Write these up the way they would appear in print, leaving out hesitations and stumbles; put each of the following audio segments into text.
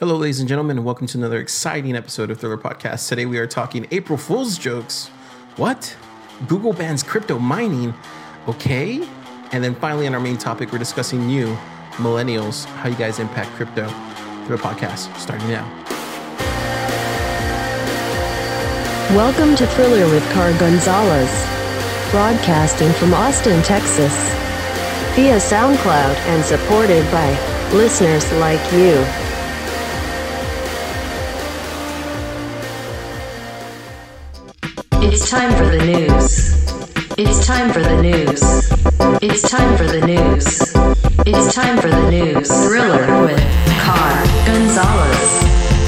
Hello, ladies and gentlemen, and welcome to another exciting episode of Thriller Podcast. Today we are talking April Fool's jokes. What? Google bans crypto mining. Okay. And then finally, on our main topic, we're discussing you, millennials, how you guys impact crypto. Thriller Podcast, starting now. Welcome to Thriller with Car Gonzalez, broadcasting from Austin, Texas, via SoundCloud and supported by listeners like you. It's time for the news. It's time for the news. It's time for the news. It's time for the news. Thriller with Car Gonzalez.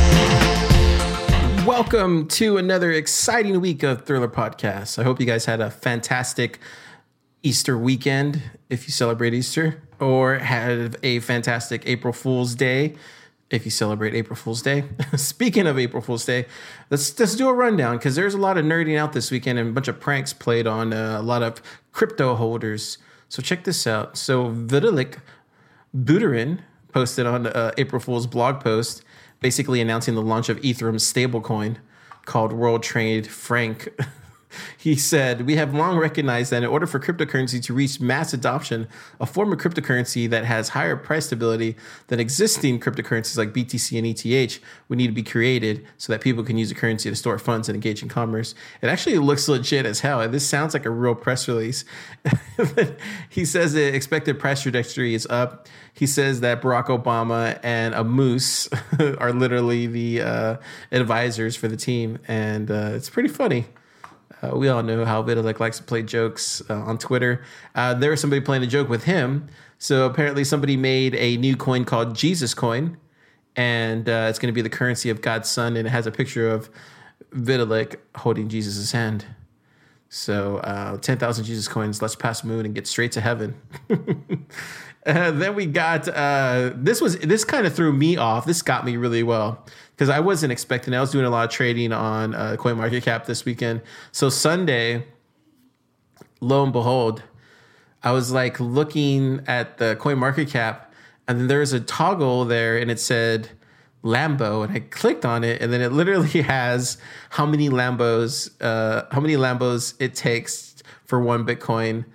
Welcome to another exciting week of Thriller Podcasts. I hope you guys had a fantastic Easter weekend, if you celebrate Easter, or had a fantastic April Fool's Day, if you celebrate April Fool's Day. Speaking of April Fool's Day, let's do a rundown, because there's a lot of nerding out this weekend and a bunch of pranks played on a lot of crypto holders. So check this out. So Vitalik Buterin posted on April Fool's blog post, basically announcing the launch of Ethereum's stablecoin called World Trade Franc. He said, "We have long recognized that in order for cryptocurrency to reach mass adoption, a form of cryptocurrency that has higher price stability than existing cryptocurrencies like BTC and ETH would need to be created so that people can use the currency to store funds and engage in commerce." It actually looks legit as hell. This sounds like a real press release. He says the expected price trajectory is up. He says that Barack Obama and a moose are literally the advisors for the team. And it's pretty funny. We all know how Vitalik likes to play jokes on Twitter. There was somebody playing a joke with him. So apparently somebody made a new coin called Jesus Coin. And it's going to be the currency of God's son. And it has a picture of Vitalik holding Jesus' hand. So 10,000 Jesus coins, let's pass the moon and get straight to heaven. Then we got, this kind of threw me off. This got me really well because I wasn't expecting it. I was doing a lot of trading on CoinMarketCap this weekend. So Sunday, lo and behold, I was like looking at the CoinMarketCap and then there was a toggle there and it said Lambo, and I clicked on it and then it literally has how many Lambos it takes for one Bitcoin.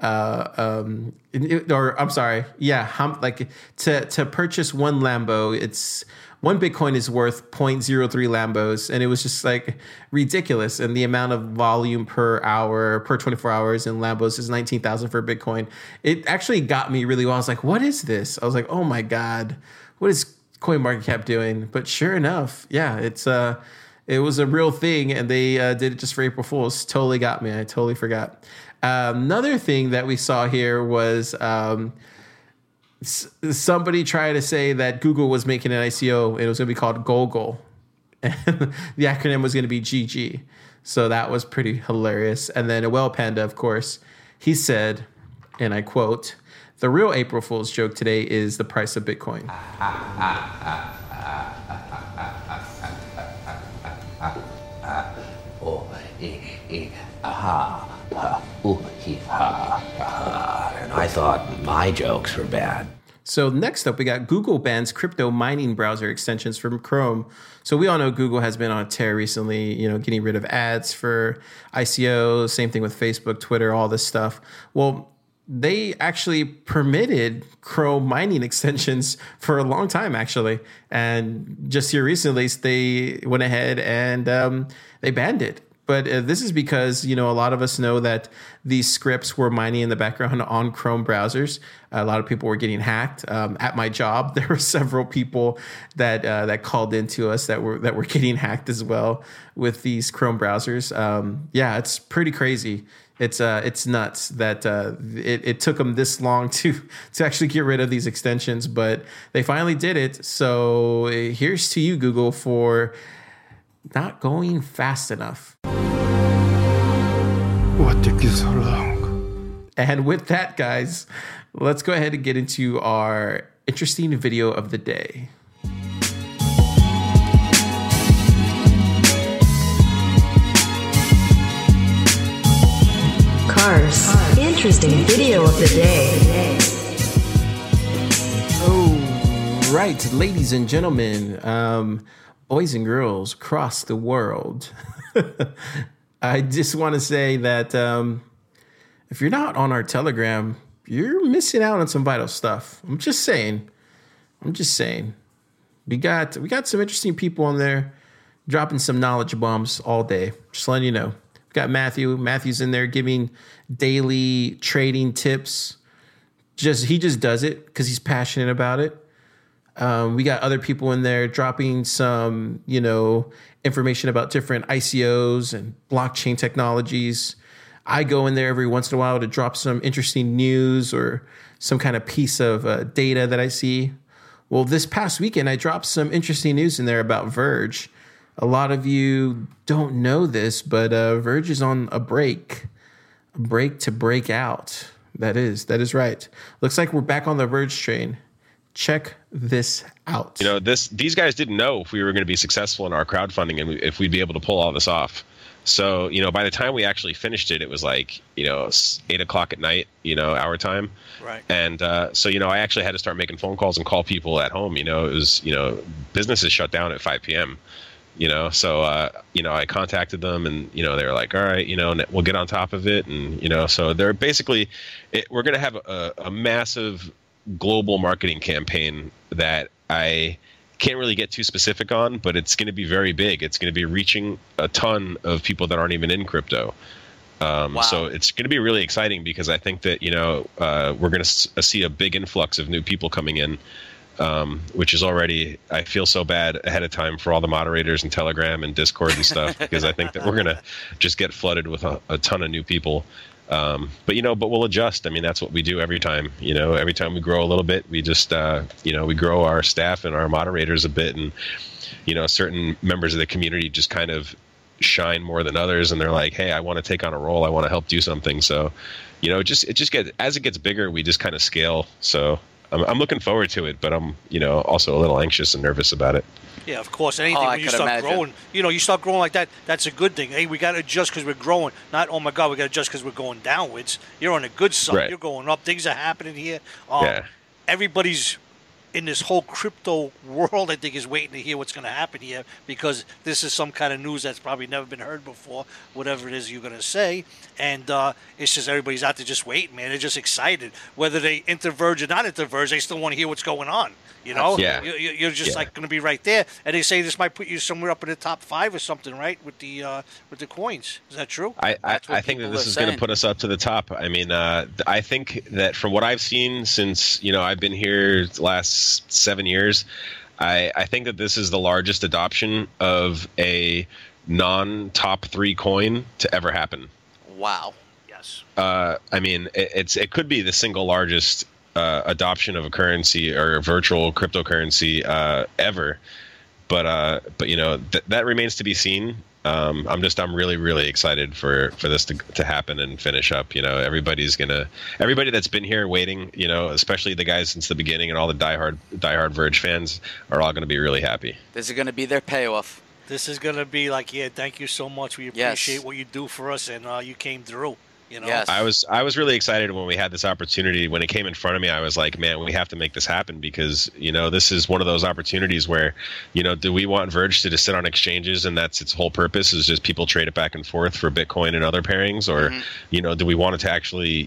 To purchase one Lambo, it's one Bitcoin is worth 0.03 Lambos, and it was just like ridiculous. And the amount of volume per hour, per 24 hours in Lambos is 19,000 for Bitcoin. It actually got me really well. I was like, what is this? I was like, oh my God, what is CoinMarketCap doing? But sure enough, yeah, it was a real thing, and they did it just for April Fools. Totally got me. I totally forgot. Another thing that we saw here was somebody tried to say that Google was making an ICO and it was going to be called Gogol. And the acronym was going to be GG. So that was pretty hilarious. And then Noel Panda, of course, he said, and I quote, "The real April Fool's joke today is the price of Bitcoin." And I thought my jokes were bad. So next up, we got Google bans crypto mining browser extensions from Chrome. So we all know Google has been on a tear recently, getting rid of ads for ICOs, same thing with Facebook, Twitter, all this stuff. Well, they actually permitted Chrome mining extensions for a long time, actually. And just here recently, they went ahead and they banned it. But this is because, a lot of us know that these scripts were mining in the background on Chrome browsers. A lot of people were getting hacked. At my job, there were several people that called into us that were getting hacked as well with these Chrome browsers. Yeah, it's pretty crazy. It's nuts that it took them this long to actually get rid of these extensions, but they finally did it. So here's to you, Google, for not going fast enough. What took you so long? And with that, guys, let's go ahead and get into our interesting video of the day. Cars. Interesting video of the day. right, ladies and gentlemen, boys and girls across the world. I just want to say that if you're not on our Telegram, you're missing out on some vital stuff. I'm just saying. We got some interesting people on there dropping some knowledge bombs all day. Just letting you know. We got Matthew. Matthew's in there giving daily trading tips. He just does it because he's passionate about it. We got other people in there dropping some, information about different ICOs and blockchain technologies. I go in there every once in a while to drop some interesting news or some kind of piece of data that I see. Well, this past weekend, I dropped some interesting news in there about Verge. A lot of you don't know this, but Verge is on a break to break out. That is right. Looks like we're back on the Verge train. Check this out. These guys didn't know if we were going to be successful in our crowdfunding and if we'd be able to pull all this off. So, by the time we actually finished it, it was like, 8 o'clock at night, our time. Right. And so, I actually had to start making phone calls and call people at home. It was, businesses shut down at 5 p.m. So, I contacted them and, they were like, all right, we'll get on top of it. And, so they're basically, we're going to have a massive global marketing campaign that I can't really get too specific on, but it's going to be very big. It's going to be reaching a ton of people that aren't even in crypto. Wow. So it's going to be really exciting because I think that, we're going to see a big influx of new people coming in. Which is already, I feel so bad ahead of time for all the moderators and Telegram and Discord and stuff, because I think that we're going to just get flooded with a ton of new people. But we'll adjust. I mean, that's what we do every time. Every time we grow a little bit, we just, we grow our staff and our moderators a bit. And, certain members of the community just kind of shine more than others. And they're like, hey, I want to take on a role. I want to help do something. So, it just gets, as it gets bigger, we just kind of scale. So I'm looking forward to it, but I'm, also a little anxious and nervous about it. Yeah, of course. Anything when you start growing, you start growing like that, that's a good thing. Hey, we got to adjust because we're growing. Not, oh, my God, we got to adjust because we're going downwards. You're on a good side. Right. You're going up. Things are happening here. Yeah. Everybody's in this whole crypto world, I think, is waiting to hear what's going to happen here because this is some kind of news that's probably never been heard before, whatever it is you're going to say. And it's just everybody's out there just waiting, man. They're just excited. Whether they enter Verge or not enter Verge, they still want to hear what's going on. Yeah. You're just like going to be right there. And they say this might put you somewhere up in the top 5 or something, right, with the coins. Is that true? I think that this is going to put us up to the top. I mean, I think that from what I've seen since, I've been here the last 7 years, I think that this is the largest adoption of a non-top 3 coin to ever happen. Wow. Yes. I mean, it could be the single largest adoption of a currency or a virtual cryptocurrency ever, but that remains to be seen. I'm really, really excited for this to happen and finish up. Everybody that's been here waiting, especially the guys since the beginning and all the diehard Verge fans are all going to be really happy. This is going to be their payoff. This is going to be like, yeah, thank you so much. We appreciate what you do for us, and you came through. Yes. I was really excited when we had this opportunity. When it came in front of me, I was like, man, we have to make this happen because, this is one of those opportunities where, do we want Verge to just sit on exchanges and that's its whole purpose is just people trade it back and forth for Bitcoin and other pairings? Or, do we want it to actually,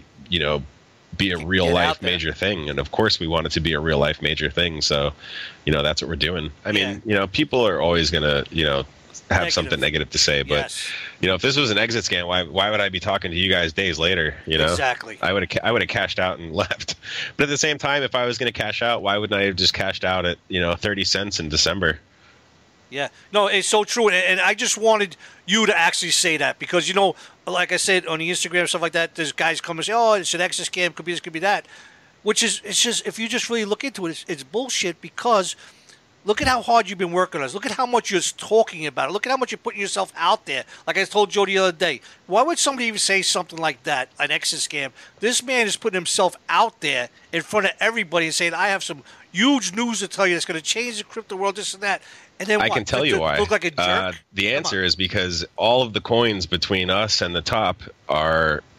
be a real life major thing? And of course we want it to be a real life major thing. So, that's what we're doing. I mean, people are always going to, have something negative to say, but if this was an exit scam, why would I be talking to you guys days later? Exactly. I would have cashed out and left. But at the same time, if I was going to cash out, why wouldn't I have just cashed out at 30 cents in December? Yeah, no, it's so true, and I just wanted you to actually say that because like I said on the Instagram stuff like that, there's guys come and say, oh, it's an exit scam, could be this, could be that, which is it's just if you just really look into it, it's bullshit because. Look at how hard you've been working on us. Look at how much you're talking about it. Look at how much you're putting yourself out there. Like I told Joe the other day, why would somebody even say something like that, an exit scam? This man is putting himself out there in front of everybody and saying, I have some huge news to tell you that's going to change the crypto world, this and that. And then I can tell you why. Look like a jerk? The answer is because all of the coins between us and the top are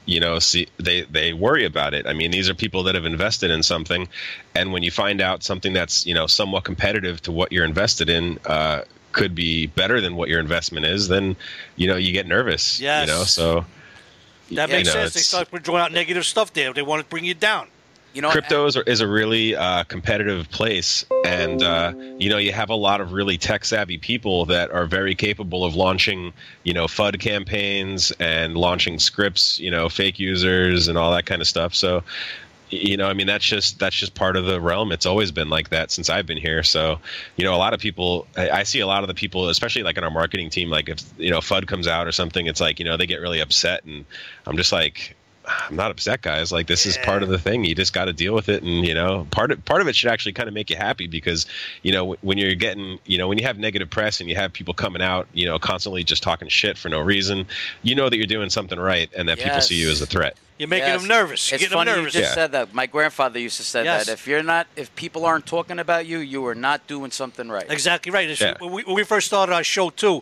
see they worry about it. I mean, these are people that have invested in something, and when you find out something that's somewhat competitive to what you're invested in could be better than what your investment is, then you get nervous. Yes. So that makes sense. They start throwing out negative stuff there. They want to bring you down. Crypto is a really competitive place, and you have a lot of really tech savvy people that are very capable of launching FUD campaigns and launching scripts, fake users and all that kind of stuff. So that's just part of the realm. It's always been like that since I've been here. So a lot of people, I see a lot of the people, especially like in our marketing team, like if FUD comes out or something, it's like they get really upset, and I'm just like, I'm not upset, guys. Like, this is part of the thing. You just got to deal with it. And, part of it should actually kind of make you happy because, when you're getting, when you have negative press and you have people coming out, constantly just talking shit for no reason, that you're doing something right and that people see you as a threat. You're making them nervous. It's funny you just said that. My grandfather used to say that. If people aren't talking about you, you are not doing something right. Exactly right. When we first started our show, too,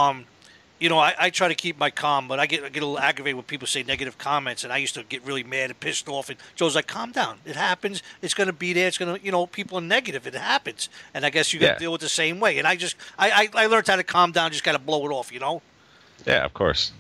I try to keep my calm, but I get a little aggravated when people say negative comments, and I used to get really mad and pissed off. And Joe's like, calm down. It happens. It's going to be there. It's going to, people are negative. It happens. And I guess you got to deal with it the same way. And I learned how to calm down, just got to blow it off, Yeah, of course.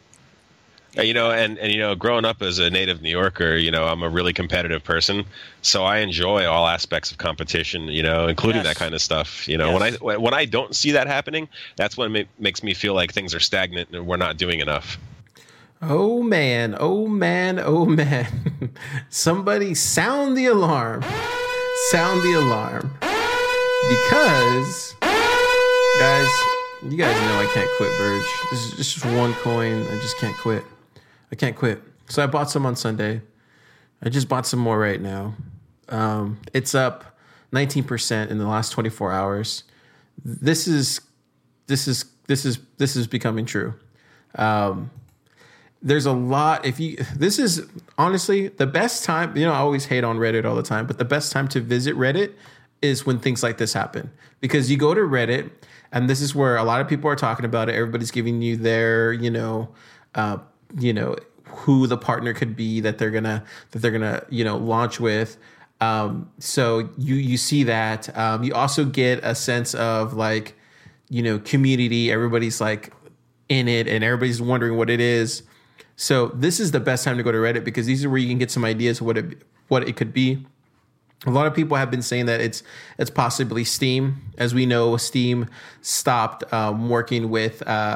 And growing up as a native New Yorker, I'm a really competitive person, so I enjoy all aspects of competition, including that kind of stuff. When I don't see that happening, that's when it makes me feel like things are stagnant and we're not doing enough. Oh man, oh man, oh man. Somebody sound the alarm. Sound the alarm. Because, guys, you guys know I can't quit Verge. This is just one coin. I just can't quit. I can't quit. So I bought some on Sunday. I just bought some more right now. It's up 19% in the last 24 hours. This is becoming true. There's a lot. This is honestly the best time. I always hate on Reddit all the time, but the best time to visit Reddit is when things like this happen, because you go to Reddit and this is where a lot of people are talking about it. Everybody's giving you their, who the partner could be that they're gonna launch with. So you see that. You also get a sense of like, community. Everybody's like in it and everybody's wondering what it is. So this is the best time to go to Reddit, because these are where you can get some ideas of what it could be. A lot of people have been saying that it's possibly Steam. As we know, Steam stopped working with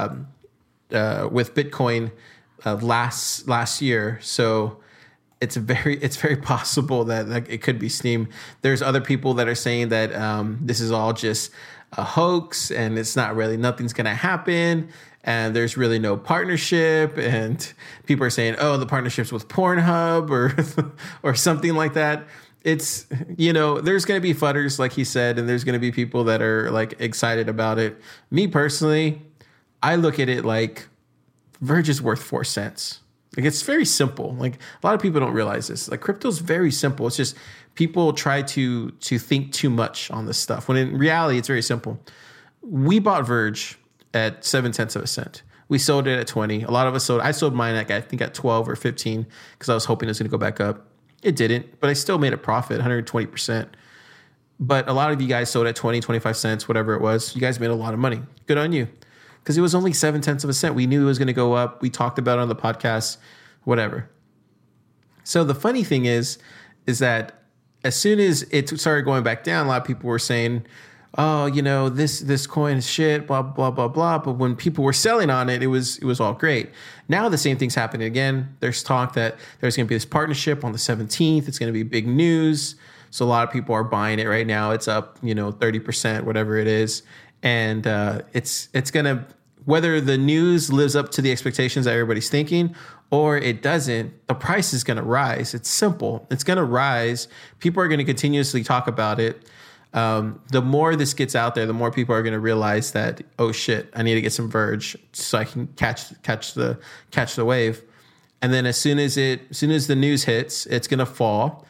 Bitcoin last year, so it's very possible that it could be Steam. There's other people that are saying that this is all just a hoax and it's not really, nothing's going to happen, and there's really no partnership, and people are saying, oh, the partnership's with Pornhub or something like that. It's, there's going to be fudders, like he said, and there's going to be people that are like excited about it. Me personally, I look at it like Verge is worth 4 cents. Like, it's very simple. Like, a lot of people don't realize this. Like, crypto's very simple. It's just people try to think too much on this stuff, when in reality, it's very simple. We bought Verge at 0.7 cents. We sold it at 20. A lot of us I sold mine at 12 or 15 because I was hoping it was going to go back up. It didn't, but I still made a profit, 120%. But a lot of you guys sold at 20, 25 cents, whatever it was. You guys made a lot of money. Good on you. Because it was only 0.7 cents. We knew it was going to go up. We talked about it on the podcast, whatever. So the funny thing is that as soon as it started going back down, a lot of people were saying, oh, this coin is shit, blah, blah, blah, blah. But when people were selling on it, it was all great. Now the same thing's happening again. There's talk that there's going to be this partnership on the 17th. It's going to be big news. So a lot of people are buying it right now. It's up, 30%, whatever it is. And it's going to, whether the news lives up to the expectations that everybody's thinking or it doesn't, the price is going to rise. It's simple. It's going to rise. People are going to continuously talk about it. The more this gets out there, the more people are going to realize that, oh shit, I need to get some Verge so I can catch the wave. And then as soon as the news hits, it's going to fall.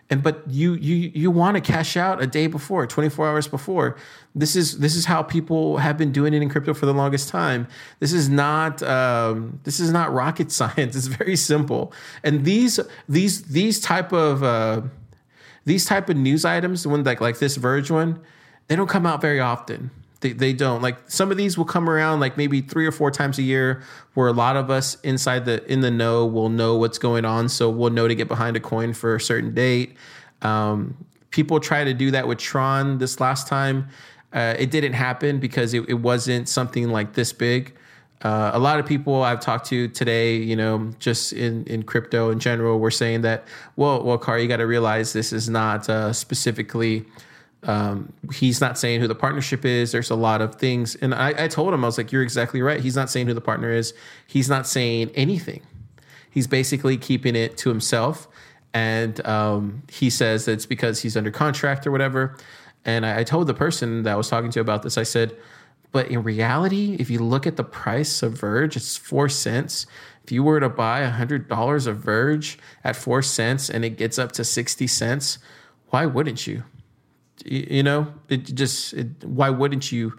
but you want to cash out a day before, 24 hours before. This is how people have been doing it in crypto for the longest time. This is not rocket science. It's very simple. And these type of news items, the one like this Verge one, they don't come out very often. They don't. Like, some of these will come around like maybe 3 or 4 times a year, where a lot of us in the know will know what's going on. So we'll know to get behind a coin for a certain date. People try to do that with Tron this last time. It didn't happen because it wasn't something like this big. A lot of people I've talked to today, you know, just in crypto in general, were saying that, well, Car, you got to realize this is not specifically. He's not saying who the partnership is. There's a lot of things. And I told him, I was like, you're exactly right. He's not saying who the partner is. He's not saying anything. He's basically keeping it to himself. And he says that it's because he's under contract or whatever. And I told the person that I was talking to about this, I said, but in reality, if you look at the price of Verge, it's 4 cents. If you were to buy $100 of Verge at 4 cents and it gets up to 60 cents, why wouldn't you? You know, why wouldn't you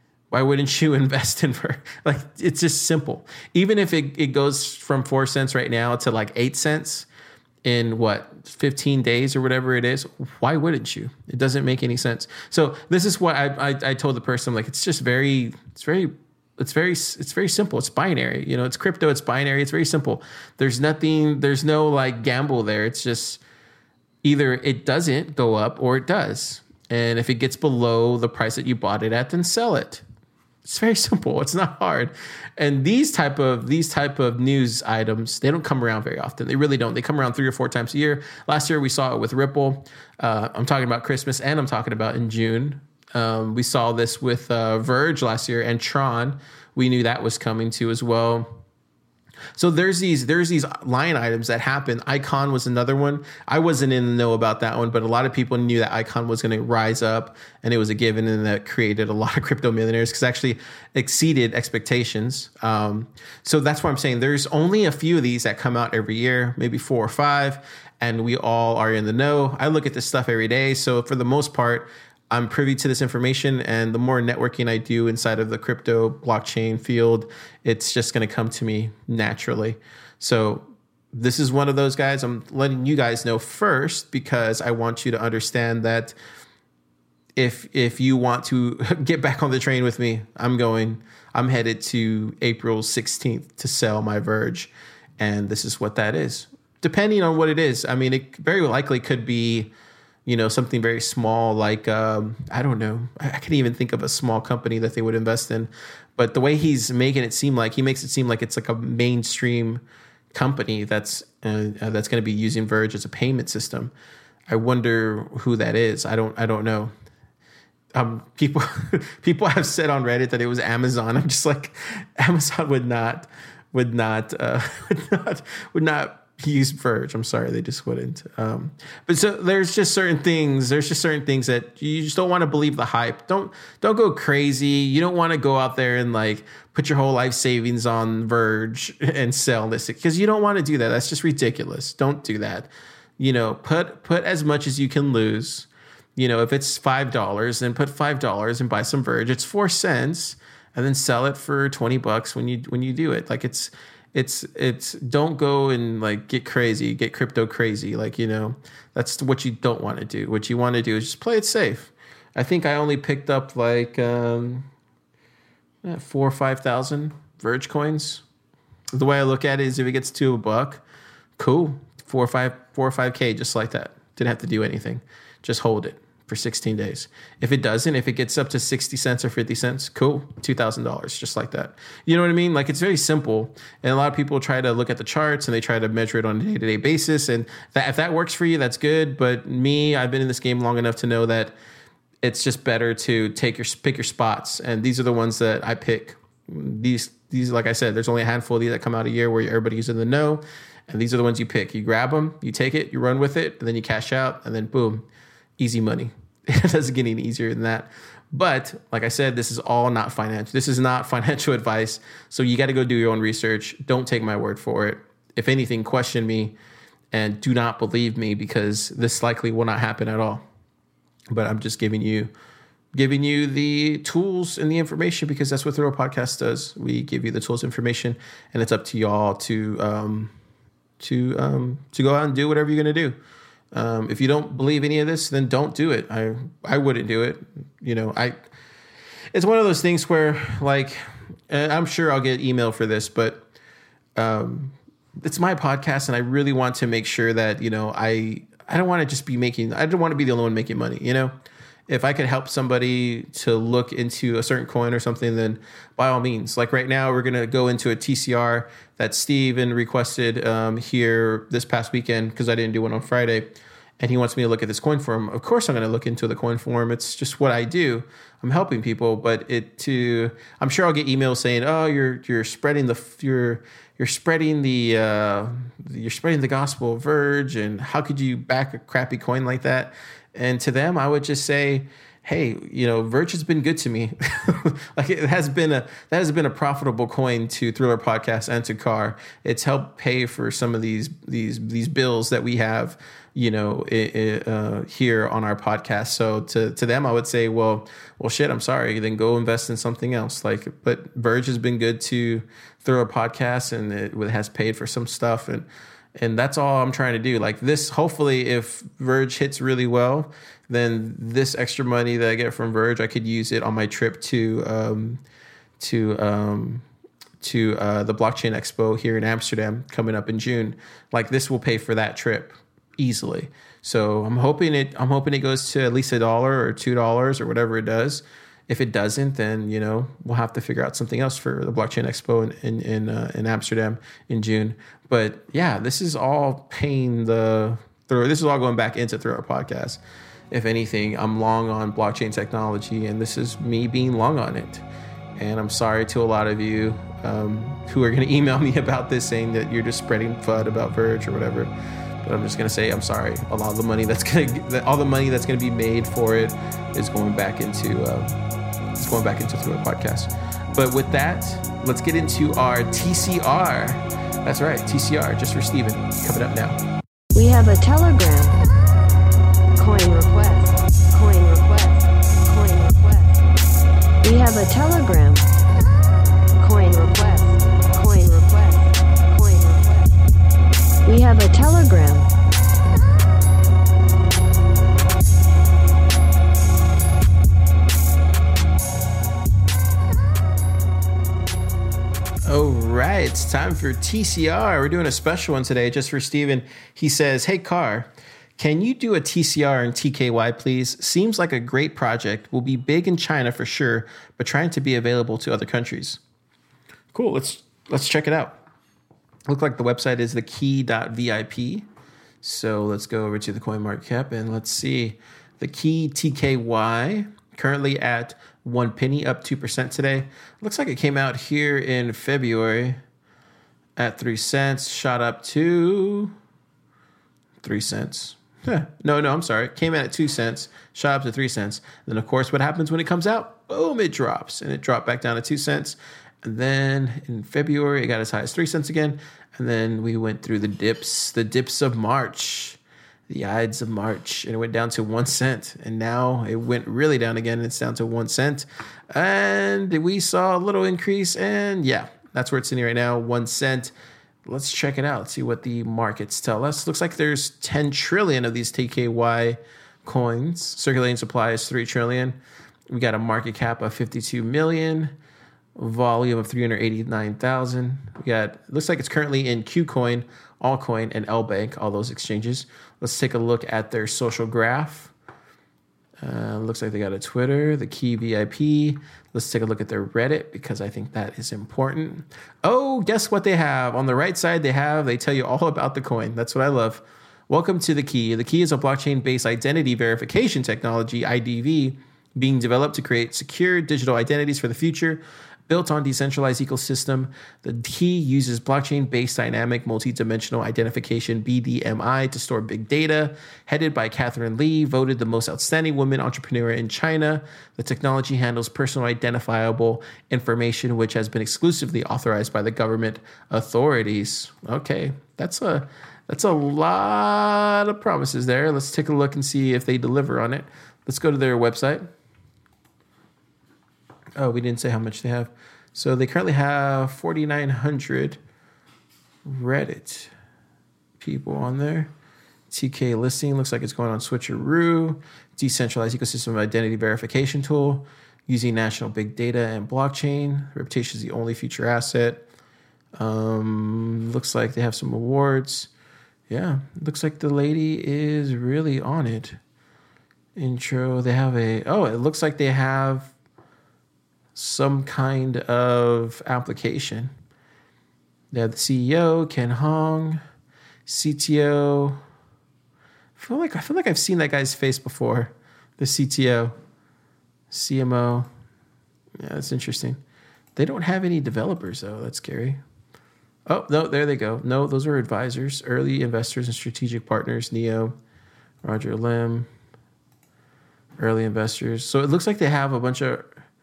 invest in Verge? Like, it's just simple. Even if it goes from 4 cents right now to like 8 cents in 15 days or whatever it is, why wouldn't you? It doesn't make any sense. So this is what I told the person, like, it's very simple. It's binary. You know, it's crypto, it's binary, it's very simple. There's no like gamble there. It's just either it doesn't go up or it does. And if it gets below the price that you bought it at, then sell it. It's very simple. It's not hard. And these type of news items, they don't come around very often. They really don't. They come around 3 or 4 times a year. Last year we saw it with Ripple. I'm talking about Christmas, and I'm talking about in June. We saw this with Verge last year, and Tron. We knew that was coming too as well. So there's these line items that happen. Icon was another one. I wasn't in the know about that one, but a lot of people knew that Icon was going to rise up, and it was a given, and that created a lot of crypto millionaires because it actually exceeded expectations. So that's why I'm saying there's only a few of these that come out every year, maybe 4 or 5, and we all are in the know. I look at this stuff every day. So for the most part, I'm privy to this information, and the more networking I do inside of the crypto blockchain field, it's just going to come to me naturally. So this is one of those guys. I'm letting you guys know first because I want you to understand that if you want to get back on the train with me, I'm headed to April 16th to sell my Verge, and this is what that is. Depending on what it is, I mean, it very likely could be, you know, something very small, like, I don't know. I can't even think of a small company that they would invest in. But the way he's making it seem like, he makes it seem like it's like a mainstream company that's going to be using Verge as a payment system. I wonder who that is. I don't know. People have said on Reddit that it was Amazon. I'm just like, Amazon would not use Verge. I'm sorry, they just wouldn't. But so there's just certain things that you just don't want to believe the hype. Don't go crazy. You don't want to go out there and like put your whole life savings on Verge and sell this, because you don't want to do that. That's just ridiculous. Don't do that. You know, put as much as you can lose. You know, if it's $5, then put $5 and buy some Verge. It's 4 cents, and then sell it for $20 when you do it. Like it's don't go and like get crypto crazy. Like, you know, that's what you don't want to do. What you want to do is just play it safe. I think I only picked up like 4,000 or 5,000 Verge coins. The way I look at it is if it gets to $1, cool. 4 or 5K, just like that. Didn't have to do anything. Just hold it for 16 days. If it doesn't, if it gets up to 60 cents or 50 cents, cool, $2,000, just like that. You know what I mean? Like, it's very simple. And a lot of people try to look at the charts and they try to measure it on a day-to-day basis. And if that works for you, that's good. But me, I've been in this game long enough to know that it's just better to pick your spots. And these are the ones that I pick. These, like I said, there's only a handful of these that come out a year where everybody's in the know. And these are the ones you pick. You grab them, you take it, you run with it, and then you cash out, and then boom, easy money. It doesn't get any easier than that. But like I said, this is all not financial. This is not financial advice. So you got to go do your own research. Don't take my word for it. If anything, question me. and do not believe me, because this likely will not happen at all. But I'm just giving you the tools and the information, because that's what Thriller Podcast does. We give you the tools, information, and it's up to y'all to go out and do whatever you're gonna do. If you don't believe any of this, then don't do it. I wouldn't do it. It's one of those things where, like, I'm sure I'll get email for this, but it's my podcast, and I really want to make sure that, I don't want to just be I don't want to be the only one making money, If I could help somebody to look into a certain coin or something, then by all means. Like right now, we're going to go into a TCR that Steven requested here this past weekend, because I didn't do one on Friday. And he wants me to look at this coin for him. Of course, I'm going to look into the coin for him. It's just what I do. I'm helping people, but I'm sure I'll get emails saying, "Oh, you're spreading you're spreading the gospel of Verge, and how could you back a crappy coin like that?" And to them, I would just say, hey, Verge has been good to me. Like that has been a profitable coin to Thriller Podcast and to Car. It's helped pay for some of these bills that we have, here on our podcast. So to them, I would say, well, shit, I'm sorry. Then go invest in something else. But Verge has been good to Thriller Podcast, and it has paid for some stuff, and that's all I'm trying to do. Like this, hopefully, if Verge hits really well, then this extra money that I get from Verge, I could use it on my trip to the Blockchain Expo here in Amsterdam coming up in June. Like this will pay for that trip easily. So I'm hoping it goes to at least $1 or $2 or whatever it does. If it doesn't, then we'll have to figure out something else for the Blockchain Expo in Amsterdam in June. But yeah, this is all paying this is all going back into Thriller Podcast. If anything, I'm long on blockchain technology, and this is me being long on it. And I'm sorry to a lot of you who are going to email me about this, saying that you're just spreading FUD about Verge or whatever. But I'm just going to say I'm sorry. A lot of the money that's going to be made for it is going back into Thriller Podcast. But with that, let's get into our TCR. That's right, TCR, just for Steven, coming up now. We have a Telegram. Coin request. Coin request. Coin request. We have a Telegram. Coin request. Coin request. Coin request. We have a Telegram. All right, it's time for TCR. We're doing a special one today just for Steven. He says, "Hey, Car, can you do a TCR and TKY, please? Seems like a great project. Will be big in China for sure, but trying to be available to other countries." Cool, let's check it out. Look like the website is thekey.vip. So let's go over to the CoinMarketCap and let's see. The Key TKY currently at 1 penny, up 2% today. Looks like it came out here in February at 3 cents, shot up to 3 cents. No, I'm sorry. It came out at 2 cents, shot up to 3 cents. Then, of course, what happens when it comes out? Boom, it drops. And it dropped back down to 2 cents. And then in February, it got as high as 3 cents again. And then we went through the dips of March. The Ides of March, and it went down to 1 cent. And now it went really down again, and it's down to 1 cent. And we saw a little increase, and yeah, that's where it's sitting right now, 1 cent. Let's check it out. Let's see what the markets tell us. Looks like there's 10 trillion of these TKY coins. Circulating supply is 3 trillion. We got a market cap of 52 million. Volume of 389,000. We got, looks like it's currently in KuCoin, Allcoin, and LBank, all those exchanges. Let's take a look at their social graph. Looks like they got a Twitter, the Key VIP. Let's take a look at their Reddit, because I think that is important. Oh, guess what they have? On the right side, they tell you all about the coin. That's what I love. Welcome to the Key. The Key is a blockchain-based identity verification technology, IDV, being developed to create secure digital identities for the future. Built on decentralized ecosystem, the key uses blockchain-based dynamic multi-dimensional identification (BDMI) to store big data. Headed by Catherine Lee, voted the most outstanding woman entrepreneur in China. The technology handles personal identifiable information, which has been exclusively authorized by the government authorities. Okay, that's a lot of promises there. Let's take a look and see if they deliver on it. Let's go to their website. Oh, we didn't say how much they have. So they currently have 4,900 Reddit people on there. TK listing looks like it's going on Switcheroo. Decentralized ecosystem identity verification tool using national big data and blockchain. Reputation is the only future asset. Looks like they have some awards. Yeah, looks like the lady is really on it. Intro, they have it looks like they have some kind of application. They have the CEO, Ken Hong, CTO. I feel like I've seen that guy's face before. The CTO, CMO. Yeah, that's interesting. They don't have any developers though. That's scary. Oh, no, there they go. No, those are advisors, early investors and strategic partners, Neo, Roger Lim, early investors. So it looks like they have a bunch of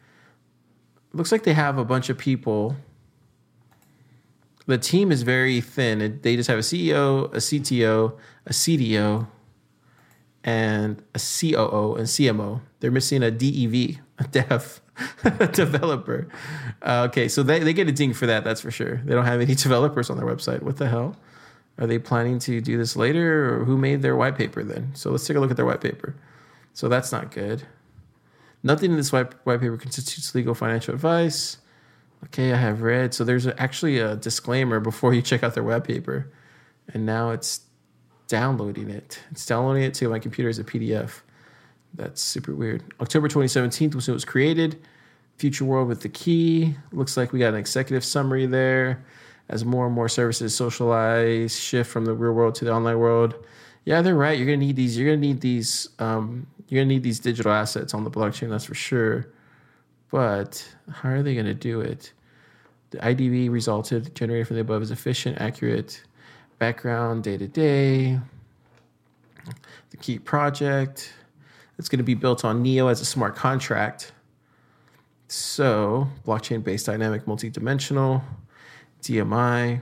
people. The team is very thin. They just have a CEO, a CTO, a CDO, and a COO and CMO. They're missing a DEV, a dev, a developer. Okay, so they get a ding for that, that's for sure. They don't have any developers on their website. What the hell? Are they planning to do this later, or who made their white paper then? So let's take a look at their white paper. So that's not good. Nothing in this white paper constitutes legal financial advice. Okay, I have read. So there's actually a disclaimer before you check out their web paper. And now it's downloading it. It's downloading it to my computer as a PDF. That's super weird. October 2017 was when it was created. Future world with the key. Looks like we got an executive summary there. As more and more services socialize, shift from the real world to the online world. Yeah, they're right. You're gonna need these. You're gonna need these digital assets on the blockchain. That's for sure. But how are they going to do it? The IDV resulted generated from the above is efficient, accurate, background, day-to-day. The key project. It's going to be built on Neo as a smart contract. So, blockchain-based dynamic multidimensional, DMI,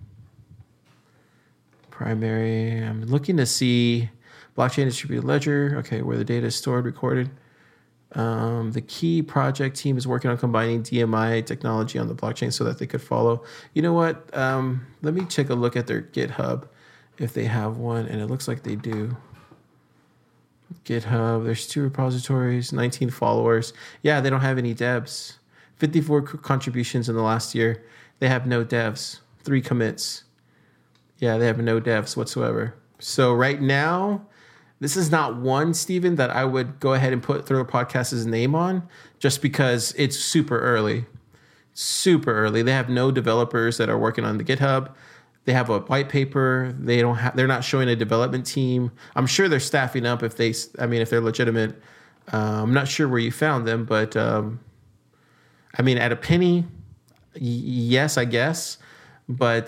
primary. I'm looking to see blockchain distributed ledger. Okay, where the data is stored, recorded. The key project team is working on combining DMI technology on the blockchain so that they could follow. You know what? Let me take a look at their GitHub if they have one, and it looks like they do. GitHub, there's 2 repositories, 19 followers. Yeah, they don't have any devs. 54 contributions in the last year. They have no devs. 3 commits. Yeah, they have no devs whatsoever. So right now, this is not one, Steven, that I would go ahead and put Thriller Podcast's name on just because it's super early. Super early. They have no developers that are working on the GitHub. They have a white paper. They're not showing a development team. I'm sure they're staffing up if they're legitimate. I'm not sure where you found them, but at a penny, yes, I guess. But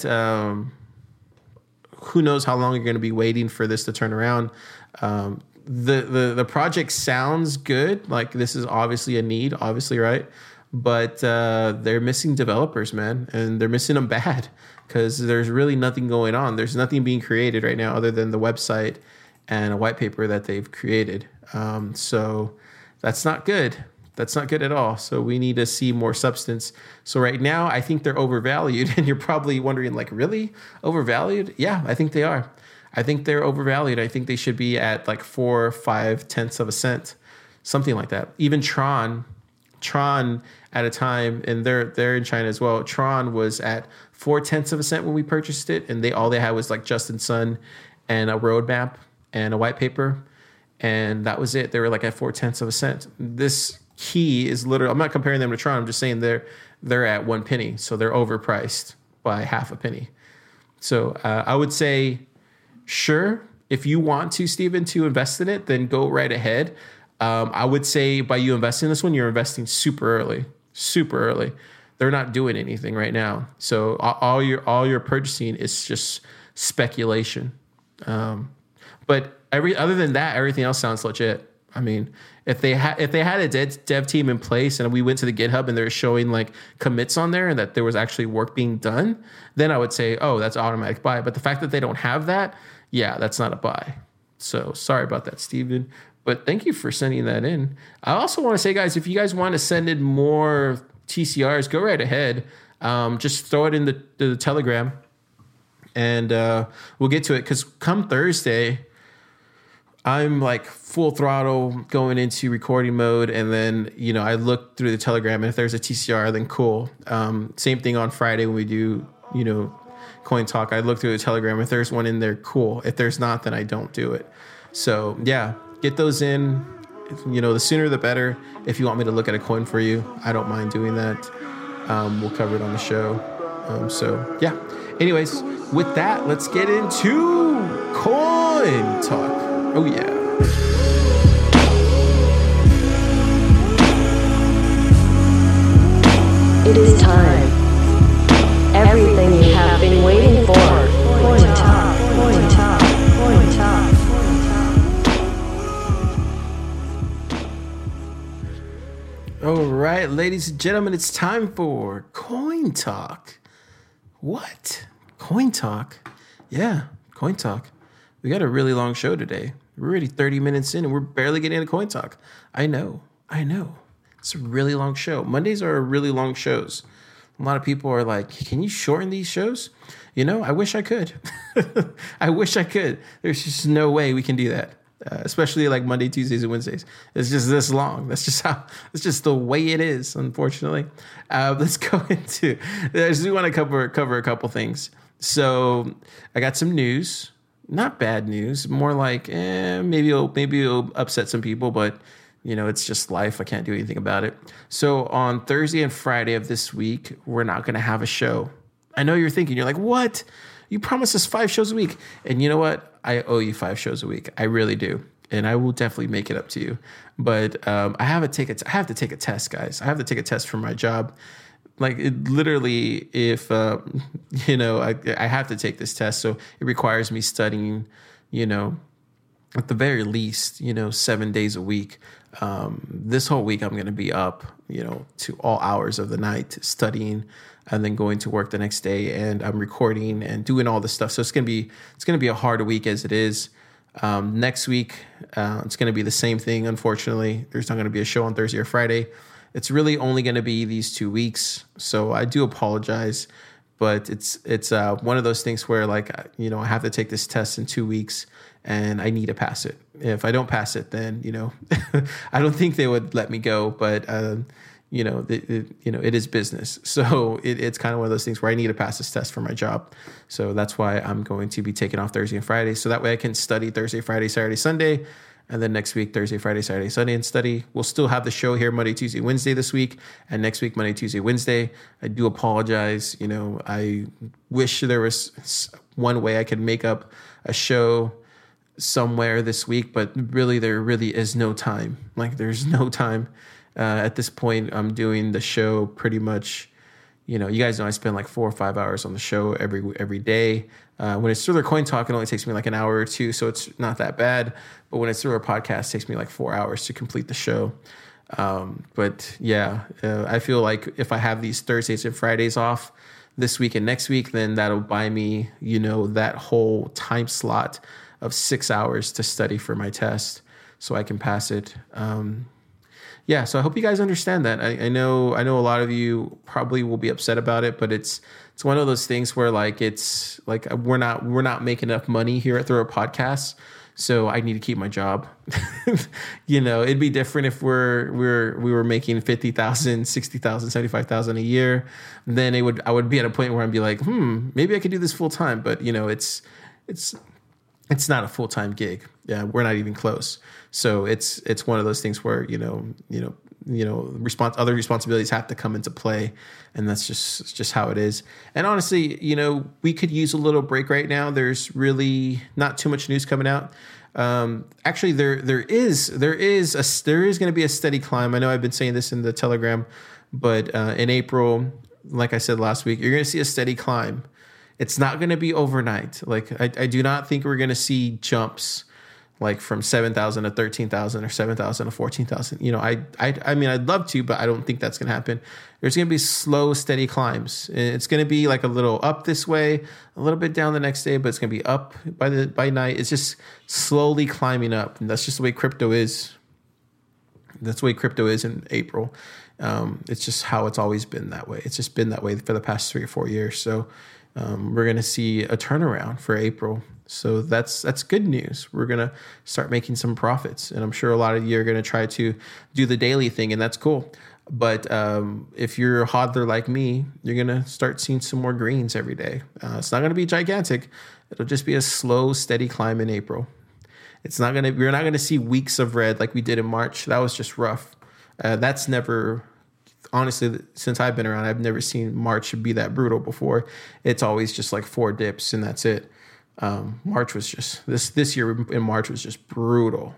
who knows how long you're going to be waiting for this to turn around. The project sounds good. Like, this is obviously a need, obviously, right? But they're missing developers, man, and they're missing them bad because there's really nothing going on. There's nothing being created right now other than the website and a white paper that they've created. So that's not good. That's not good at all. So we need to see more substance. So right now, I think they're overvalued. And you're probably wondering, like, really? Overvalued? Yeah, I think they are. I think they're overvalued. I think they should be at like 4 or 5 tenths of a cent, something like that. Even Tron at a time, and they're in China as well. Tron was at 4 tenths of a cent when we purchased it, and all they had was like Justin Sun and a roadmap and a white paper, and that was it. They were like at 4 tenths of a cent. This key is literally, I'm not comparing them to Tron. I'm just saying they're at 1 penny, so they're overpriced by half a penny. So I would say, sure, if you want to, Steven, to invest in it, then go right ahead. I would say by you investing in this one, you're investing super early. they're not doing anything right now. So all your purchasing is just speculation. But other than that, everything else sounds legit. I mean, if they had a dev team in place and we went to the GitHub and they're showing like commits on there and that there was actually work being done, then I would say, oh, that's automatic buy. But the fact that they don't have that, yeah, that's not a buy. So sorry about that, Steven. But thank you for sending that in. I also want to say, guys, if you guys want to send in more TCRs, go right ahead. Just throw it in the Telegram, and we'll get to it. Because come Thursday, I'm like full throttle going into recording mode, and then I look through the Telegram, and if there's a TCR, then cool. Same thing on Friday when we do Coin Talk. I look through the Telegram. If there's one in there, cool. If there's not, then I don't do it. So yeah, get those in. The sooner the better. If you want me to look at a coin for you, I don't mind doing that. We'll cover it on the show. So yeah. Anyways, with that, let's get into Coin Talk. Oh yeah. It is time. Everything you have been waiting for. Coin Talk. Coin Talk. Coin Talk. All right, ladies and gentlemen, it's time for Coin Talk. What? Coin Talk? Yeah, Coin Talk. We got a really long show today. We're already 30 minutes in and we're barely getting into Coin Talk. I know. It's a really long show. Mondays are really long shows. A lot of people are like, can you shorten these shows? I wish I could. I wish I could. There's just no way we can do that. Especially like Monday, Tuesdays, and Wednesdays. It's just this long. It's just the way it is, unfortunately. Let's go into, I just do want to cover a couple things. So I got some news, not bad news, more like, maybe it'll upset some people, but it's just life. I can't do anything about it. So on Thursday and Friday of this week, we're not going to have a show. I know you're thinking, you're like, what? You promised us 5 shows a week. And you know what? I owe you 5 shows a week. I really do. And I will definitely make it up to you. But I have to take a test, guys. I have to take a test for my job. Like literally, if, I have to take this test. So it requires me studying, at the very least, 7 days a week. This whole week I'm going to be up, to all hours of the night studying and then going to work the next day, and I'm recording and doing all this stuff. So it's going to be a hard week as it is. Next week, it's going to be the same thing. Unfortunately, there's not going to be a show on Thursday or Friday. It's really only going to be these 2 weeks. So I do apologize, but it's one of those things where I have to take this test in 2 weeks and I need to pass it. If I don't pass it, then, I don't think they would let me go, but, it is business. So it's kind of one of those things where I need to pass this test for my job. So that's why I'm going to be taking off Thursday and Friday. So that way I can study Thursday, Friday, Saturday, Sunday. And then next week, Thursday, Friday, Saturday, Sunday, and study. We'll still have the show here Monday, Tuesday, Wednesday this week. And next week, Monday, Tuesday, Wednesday. I do apologize. I wish there was one way I could make up a show somewhere this week, but really, there really is no time. There's no time. At this point, I'm doing the show pretty much, you guys know I spend 4 or 5 hours on the show every day. When it's through the Coin Talk, it only takes me an hour or two, so it's not that bad. But when it's through our podcast, it takes me 4 hours to complete the show. But yeah, I feel like if I have these Thursdays and Fridays off this week and next week, then that'll buy me, that whole time slot of 6 hours to study for my test so I can pass it. Yeah, so I hope you guys understand that. I know a lot of you probably will be upset about it, but it's one of those things where it's we're not making enough money here at Thrower Podcasts, so I need to keep my job. It'd be different if we were making $50,000, $60,000, $75,000 a year. Then I would be at a point where I'd be like, maybe I could do this full time. But it's not a full time gig. Yeah, we're not even close. So it's one of those things where other responsibilities have to come into play, and that's just how it is. And honestly, we could use a little break right now. There's really not too much news coming out. Actually, there is going to be a steady climb. I know I've been saying this in the Telegram, but in April, like I said last week, you're going to see a steady climb. It's not going to be overnight. Like I do not think we're going to see jumps like from 7,000 to 13,000 or 7,000 to 14,000. You know, I mean, I'd love to, but I don't think that's going to happen. There's going to be slow, steady climbs. And it's going to be like a little up this way, a little bit down the next day, but it's going to be up by night. It's just slowly climbing up. And that's just the way crypto is. That's the way crypto is in April. It's just how it's always been that way. It's just been that way for the past 3 or 4 years. So we're going to see a turnaround for April. So that's good news. We're going to start making some profits. And I'm sure a lot of you are going to try to do the daily thing, and that's cool. But if you're a hodler like me, you're going to start seeing some more greens every day. It's not going to be gigantic. It'll just be a slow, steady climb in April. We're not going to see weeks of red like we did in March. That was just rough. That's never, honestly, since I've been around, I've never seen March be that brutal before. It's always just like 4 dips and that's it. March was just this year in March was just brutal.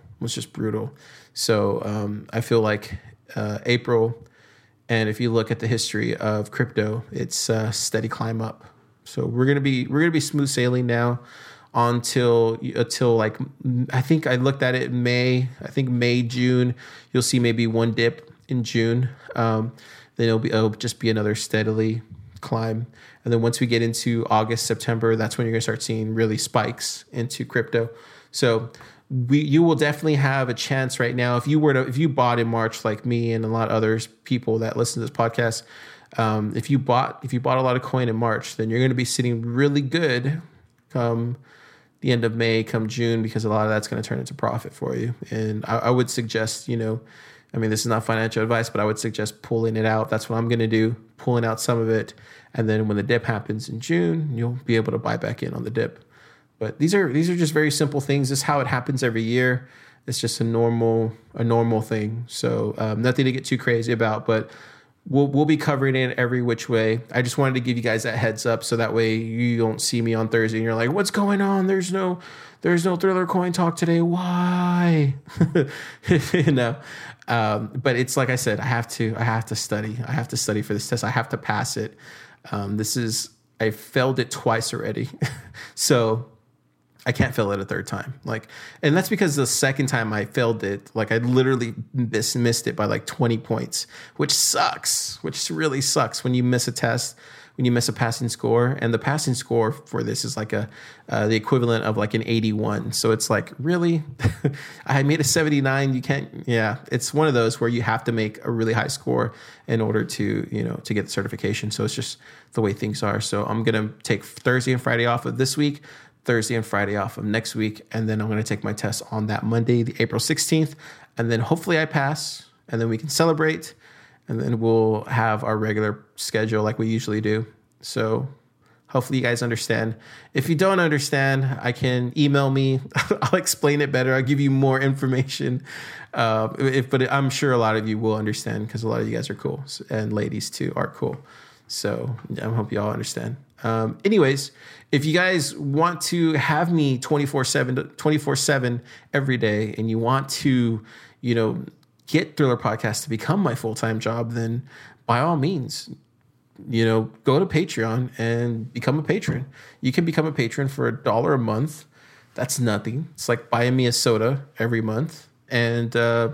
So I feel like April, and if you look at the history of crypto, it's a steady climb up. So we're gonna be smooth sailing now until like, I think I looked at it May, June. You'll see maybe 1 dip in June. Then it'll just be another steadily climb. And then once we get into August, September, that's when you're going to start seeing really spikes into crypto. So you will definitely have a chance right now. If you bought in March, like me and a lot of others, people that listen to this podcast, if you bought a lot of coin in March, then you're going to be sitting really good come the end of May, come June, because a lot of that's going to turn into profit for you. And I would suggest, this is not financial advice, but I would suggest pulling it out. That's what I'm going to do, pulling out some of it. And then when the dip happens in June, you'll be able to buy back in on the dip. But these are just very simple things. This is how it happens every year. It's just a normal thing. So nothing to get too crazy about, but we'll be covering it every which way. I just wanted to give you guys that heads up so that way you don't see me on Thursday and you're like, what's going on? There's no Thriller Coin Talk today. Why? But it's like I said, I have to study. I have to study for this test. I have to pass it. I failed it twice already. So I can't fail it a third time. And that's because the second time I failed it, I literally missed it by 20 points, which really sucks when you miss a test, when you miss a passing score. And the passing score for this is the equivalent of an 81. So it's really, I made a 79. You can't, it's one of those where you have to make a really high score in order to get the certification. So it's just the way things are. So I'm going to take Thursday and Friday off of this week, Thursday and Friday off of next week. And then I'm going to take my test on that Monday, the April 16th. And then hopefully I pass, and then we can celebrate. And then we'll have our regular schedule like we usually do. So hopefully you guys understand. If you don't understand, I can email me. I'll explain it better. I'll give you more information. But I'm sure a lot of you will understand because a lot of you guys are cool. And ladies too are cool. So I hope you all understand. Anyways, if you guys want to have me 24/7 every day, and you want to, get Thriller Podcast to become my full-time job, then by all means, go to Patreon and become a patron. You can become a patron for $1 a month. That's nothing. It's like buying me a soda every month. And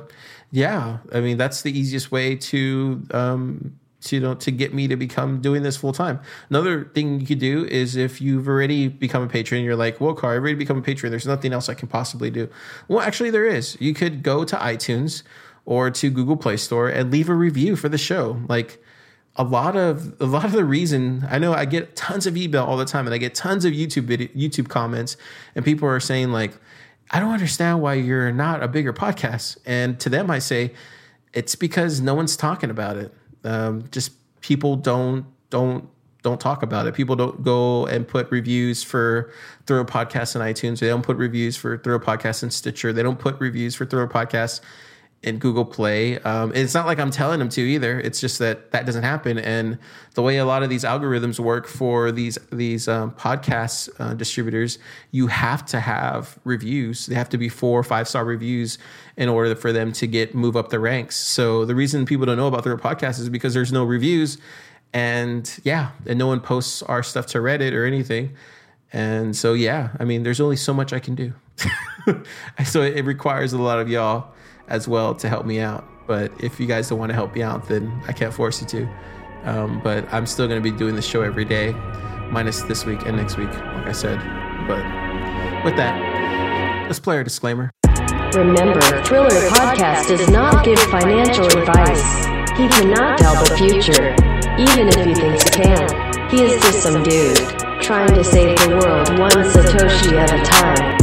that's the easiest way to get me to become doing this full time. Another thing you could do is if you've already become a patron, you're like, well, Car, I've already become a patron. There's nothing else I can possibly do. Well, actually there is. You could go to iTunes or to Google Play Store and leave a review for the show. A lot of the reason, I know I get tons of email all the time, and I get tons of YouTube comments, and people are saying I don't understand why you're not a bigger podcast. And to them, I say, it's because no one's talking about it. Just people don't talk about it. People don't go and put reviews for Thriller Podcasts on iTunes. They don't put reviews for Thriller Podcasts in Stitcher. They don't put reviews for Thriller Podcasts in Google Play. It's not like I'm telling them to either. It's just that doesn't happen. And the way a lot of these algorithms work for these podcast distributors, you have to have reviews. They have to be 4 or 5-star reviews in order for them to move up the ranks. So the reason people don't know about Thriller Podcasts is because there's no reviews. And no one posts our stuff to Reddit or anything. And so, I mean, there's only so much I can do. So it requires a lot of y'all as well to help me out. But if you guys don't want to help me out, then I can't force you to. But I'm still going to be doing the show every day, minus this week and next week, like I said. But with that, let's play our disclaimer. Remember, Thriller Podcast does not give financial advice. He cannot tell the future, even if he thinks he can. He is just some dude, trying to save the world one Satoshi at a time.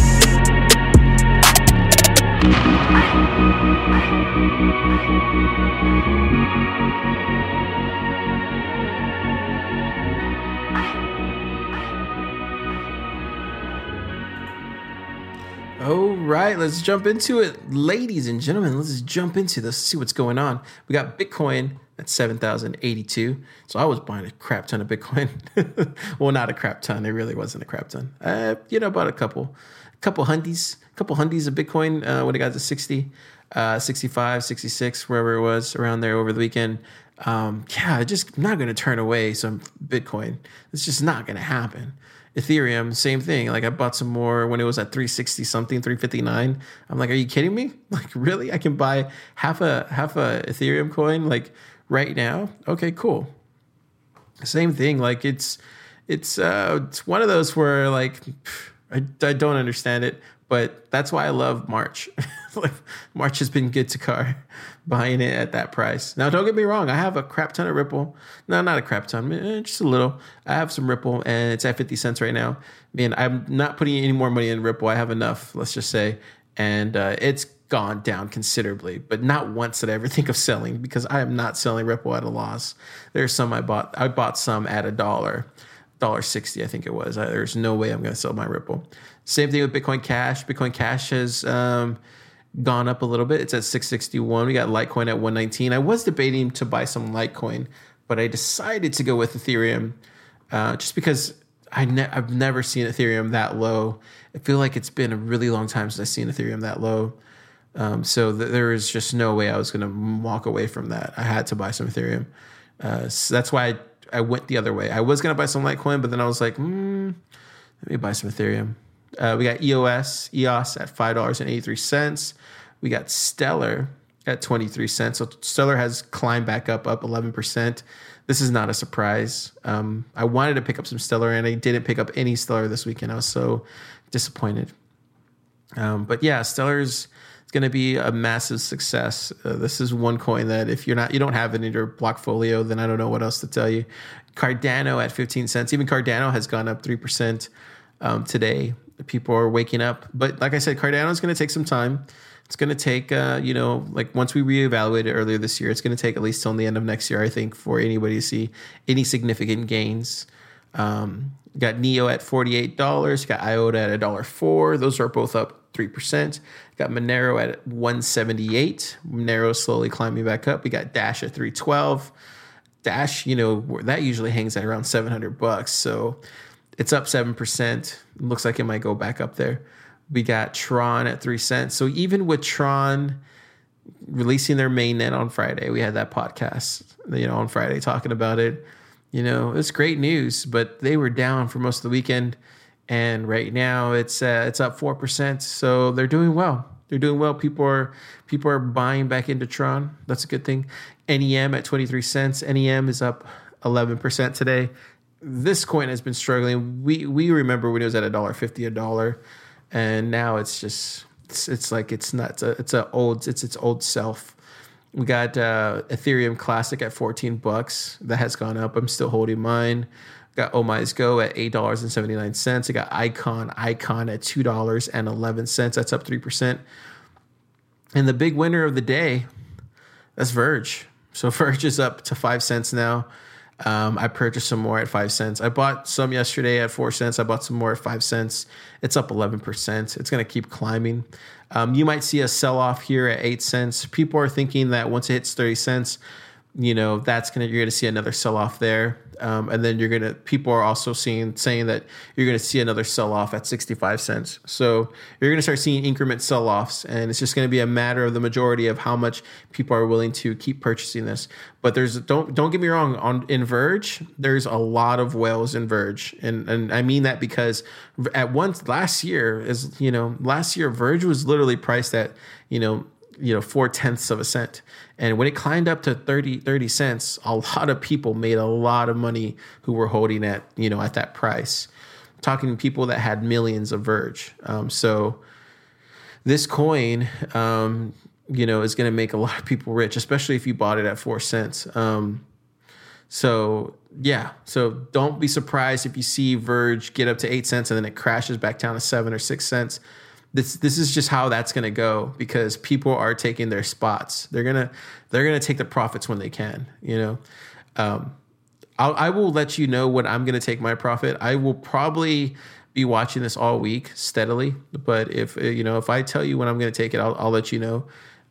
All right, let's jump into it. Ladies and gentlemen, let's just jump into this, see what's going on. We got Bitcoin at 7,082. So I was buying a crap ton of Bitcoin. Well, not a crap ton. It really wasn't a crap ton. About a couple hundies of Bitcoin when it got to 60, 65, 66, wherever it was around there over the weekend. Just not going to turn away some Bitcoin. It's just not going to happen. Ethereum, same thing. Like I bought some more when it was at 360 something, 359. I'm like, are you kidding me? Like really? I can buy half a Ethereum coin like right now? Okay, cool. Same thing. Like it's one of those where like I don't understand it, but that's why I love March. Like March has been good to Car, buying it at that price. Now, don't get me wrong. I have a crap ton of Ripple. No, not a crap ton, just a little. I have some Ripple, and it's at 50 cents right now. Man, I'm not putting any more money in Ripple. I have enough, let's just say. And it's gone down considerably, but not once did I ever think of selling, because I am not selling Ripple at a loss. There's some I bought. I bought some at $1.60, I think it was. There's no way I'm going to sell my Ripple. Same thing with Bitcoin Cash. Bitcoin Cash has gone up a little bit. It's at 661. We got Litecoin at 119. I was debating to buy some Litecoin, but I decided to go with Ethereum just because I've never seen Ethereum that low. I feel like it's been a really long time since I've seen Ethereum that low. So there is just no way I was going to walk away from that. I had to buy some Ethereum. So that's why I went the other way. I was going to buy some Litecoin, but then I was like, let me buy some Ethereum. We got EOS at $5.83. We got Stellar at 23 cents. So Stellar has climbed back up 11%. This is not a surprise. I wanted to pick up some Stellar, and I didn't pick up any Stellar this weekend. I was so disappointed. But yeah, Stellar's going to be a massive success. This is one coin that if you don't have it in your blockfolio, then I don't know what else to tell you. Cardano at 15 cents. Even Cardano has gone up 3% today. People are waking up. But like I said, Cardano is going to take some time. It's going to take, like once we reevaluated earlier this year, it's going to take at least till the end of next year, I think, for anybody to see any significant gains. Got NEO at $48. Got IOTA at $1.04. Those are both up 3%. Got Monero at $178. Monero slowly climbing back up. We got Dash at $312. Dash, that usually hangs at around $700. So it's up 7%. Looks like it might go back up there. We got Tron at 3 cents. So even with Tron releasing their mainnet on Friday, we had that podcast, on Friday talking about it. It's great news, but they were down for most of the weekend, and right now it's up 4%. So they're doing well. They're doing well. People are buying back into Tron. That's a good thing. NEM at 23 cents. NEM is up 11% today. This coin has been struggling. We remember when it was at $1.50 $1, and now it's just it's like it's nuts. It's its old self. We got Ethereum Classic at $14. That has gone up. I'm still holding mine. Got Omize Go at $8.79. I got Icon at $2.11. That's up 3%. And the big winner of the day, that's Verge. So Verge is up to 5 cents now. I purchased some more at 5 cents. I bought some yesterday at 4 cents. I bought some more at 5 cents. It's up 11%. It's going to keep climbing. You might see a sell-off here at 8 cents. People are thinking that once it hits 30 cents, you're going to see another sell-off there. and then people are also saying that you're gonna see another sell off at 65 cents. So you're gonna start seeing increment sell offs, and it's just gonna be a matter of the majority of how much people are willing to keep purchasing this. But don't get me wrong, in Verge, there's a lot of whales in Verge, and I mean that because last year Verge was literally priced at 0.4 of a cent. And when it climbed up to 30 cents, a lot of people made a lot of money who were holding at that price. I'm talking to people that had millions of Verge. So this coin, is going to make a lot of people rich, especially if you bought it at 4 cents. So don't be surprised if you see Verge get up to 8 cents and then it crashes back down to 7 or 6 cents. This is just how that's going to go, because people are taking their spots. They're gonna take the profits when they can. I will let you know when I'm going to take my profit. I will probably be watching this all week steadily, but if I tell you when I'm going to take it, I'll let you know.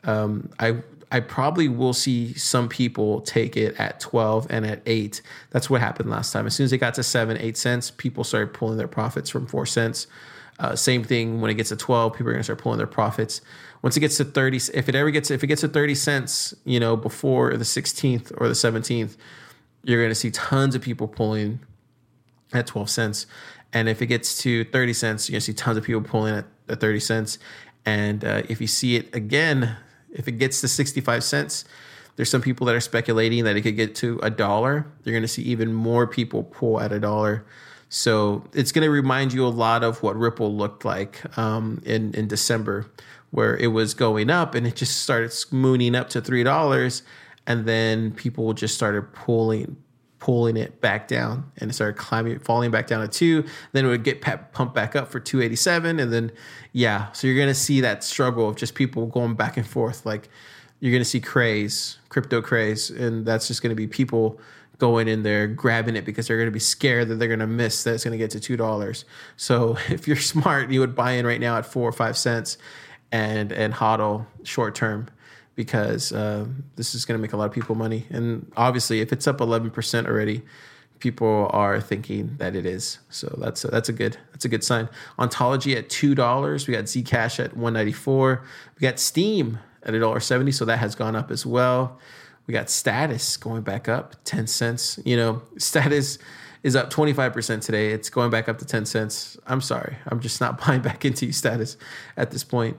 I probably will see some people take it at 12 and at 8. That's what happened last time. As soon as it got to 7, 8 cents, people started pulling their profits from 4 cents. Same thing when it gets to 12, people are going to start pulling their profits. Once it gets to 30, if it gets to 30 cents, before the 16th or the 17th, you're going to see tons of people pulling at 12 cents. And if it gets to 30 cents, you're going to see tons of people pulling at 30 cents. And if you see it again, if it gets to 65 cents, there's some people that are speculating that it could get to $1. You're going to see even more people pull at $1. So it's going to remind you a lot of what Ripple looked like in December, where it was going up and it just started mooning up to $3, and then people just started pulling it back down, and it started falling back down to 2. Then it would get pumped back up for 287, and then so you're going to see that struggle of just people going back and forth. Like, you're going to see crypto craze, and that's just going to be people going in there, grabbing it because they're going to be scared that they're going to miss that it's going to get to $2. So if you're smart, you would buy in right now at 4 or 5 cents and hodl short term, because this is going to make a lot of people money. And obviously, if it's up 11% already, people are thinking that it is. So that's a good sign. Ontology at $2. We got Zcash at $1.94. We got Steam at $1.70. So that has gone up as well. We got Status going back up 10 cents. Status is up 25% today. It's going back up to 10 cents. I'm sorry. I'm just not buying back into Status at this point.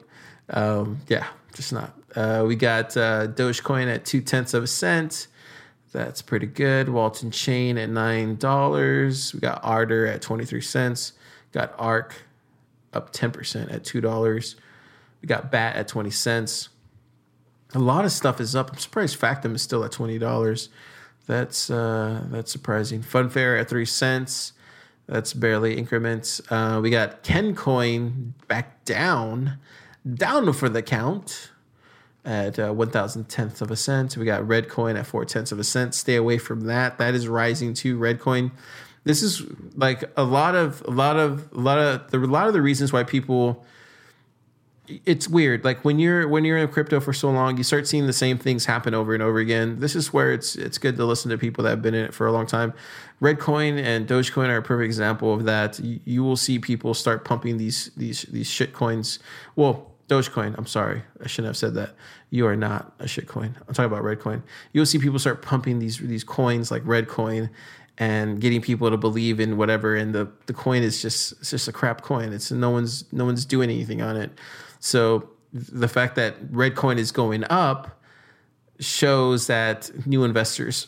Just not. We got Dogecoin at 0.2 of a cent. That's pretty good. Walton Chain at $9. We got Ardor at 23 cents. Got ARK up 10% at $2. We got BAT at 20 cents. A lot of stuff is up. I'm surprised Factom is still at $20. That's surprising. Funfair at 3 cents. That's barely increments. We got KenCoin back down for the count at 1,010th of a cent. We got Redcoin at 0.4 of a cent. Stay away from that. That is rising too. Redcoin. This is like a lot of the reasons why people. It's weird. Like when you're in crypto for so long, you start seeing the same things happen over and over again. This is where it's good to listen to people that have been in it for a long time. Redcoin and Dogecoin are a perfect example of that. You will see people start pumping these shit coins. Well, Dogecoin, I'm sorry, I shouldn't have said that. You are not a shit coin. I'm talking about Redcoin. You'll see people start pumping these coins like Redcoin and getting people to believe in whatever. And the coin is just a crap coin. It's no one's doing anything on it. So the fact that Redcoin is going up shows that new investors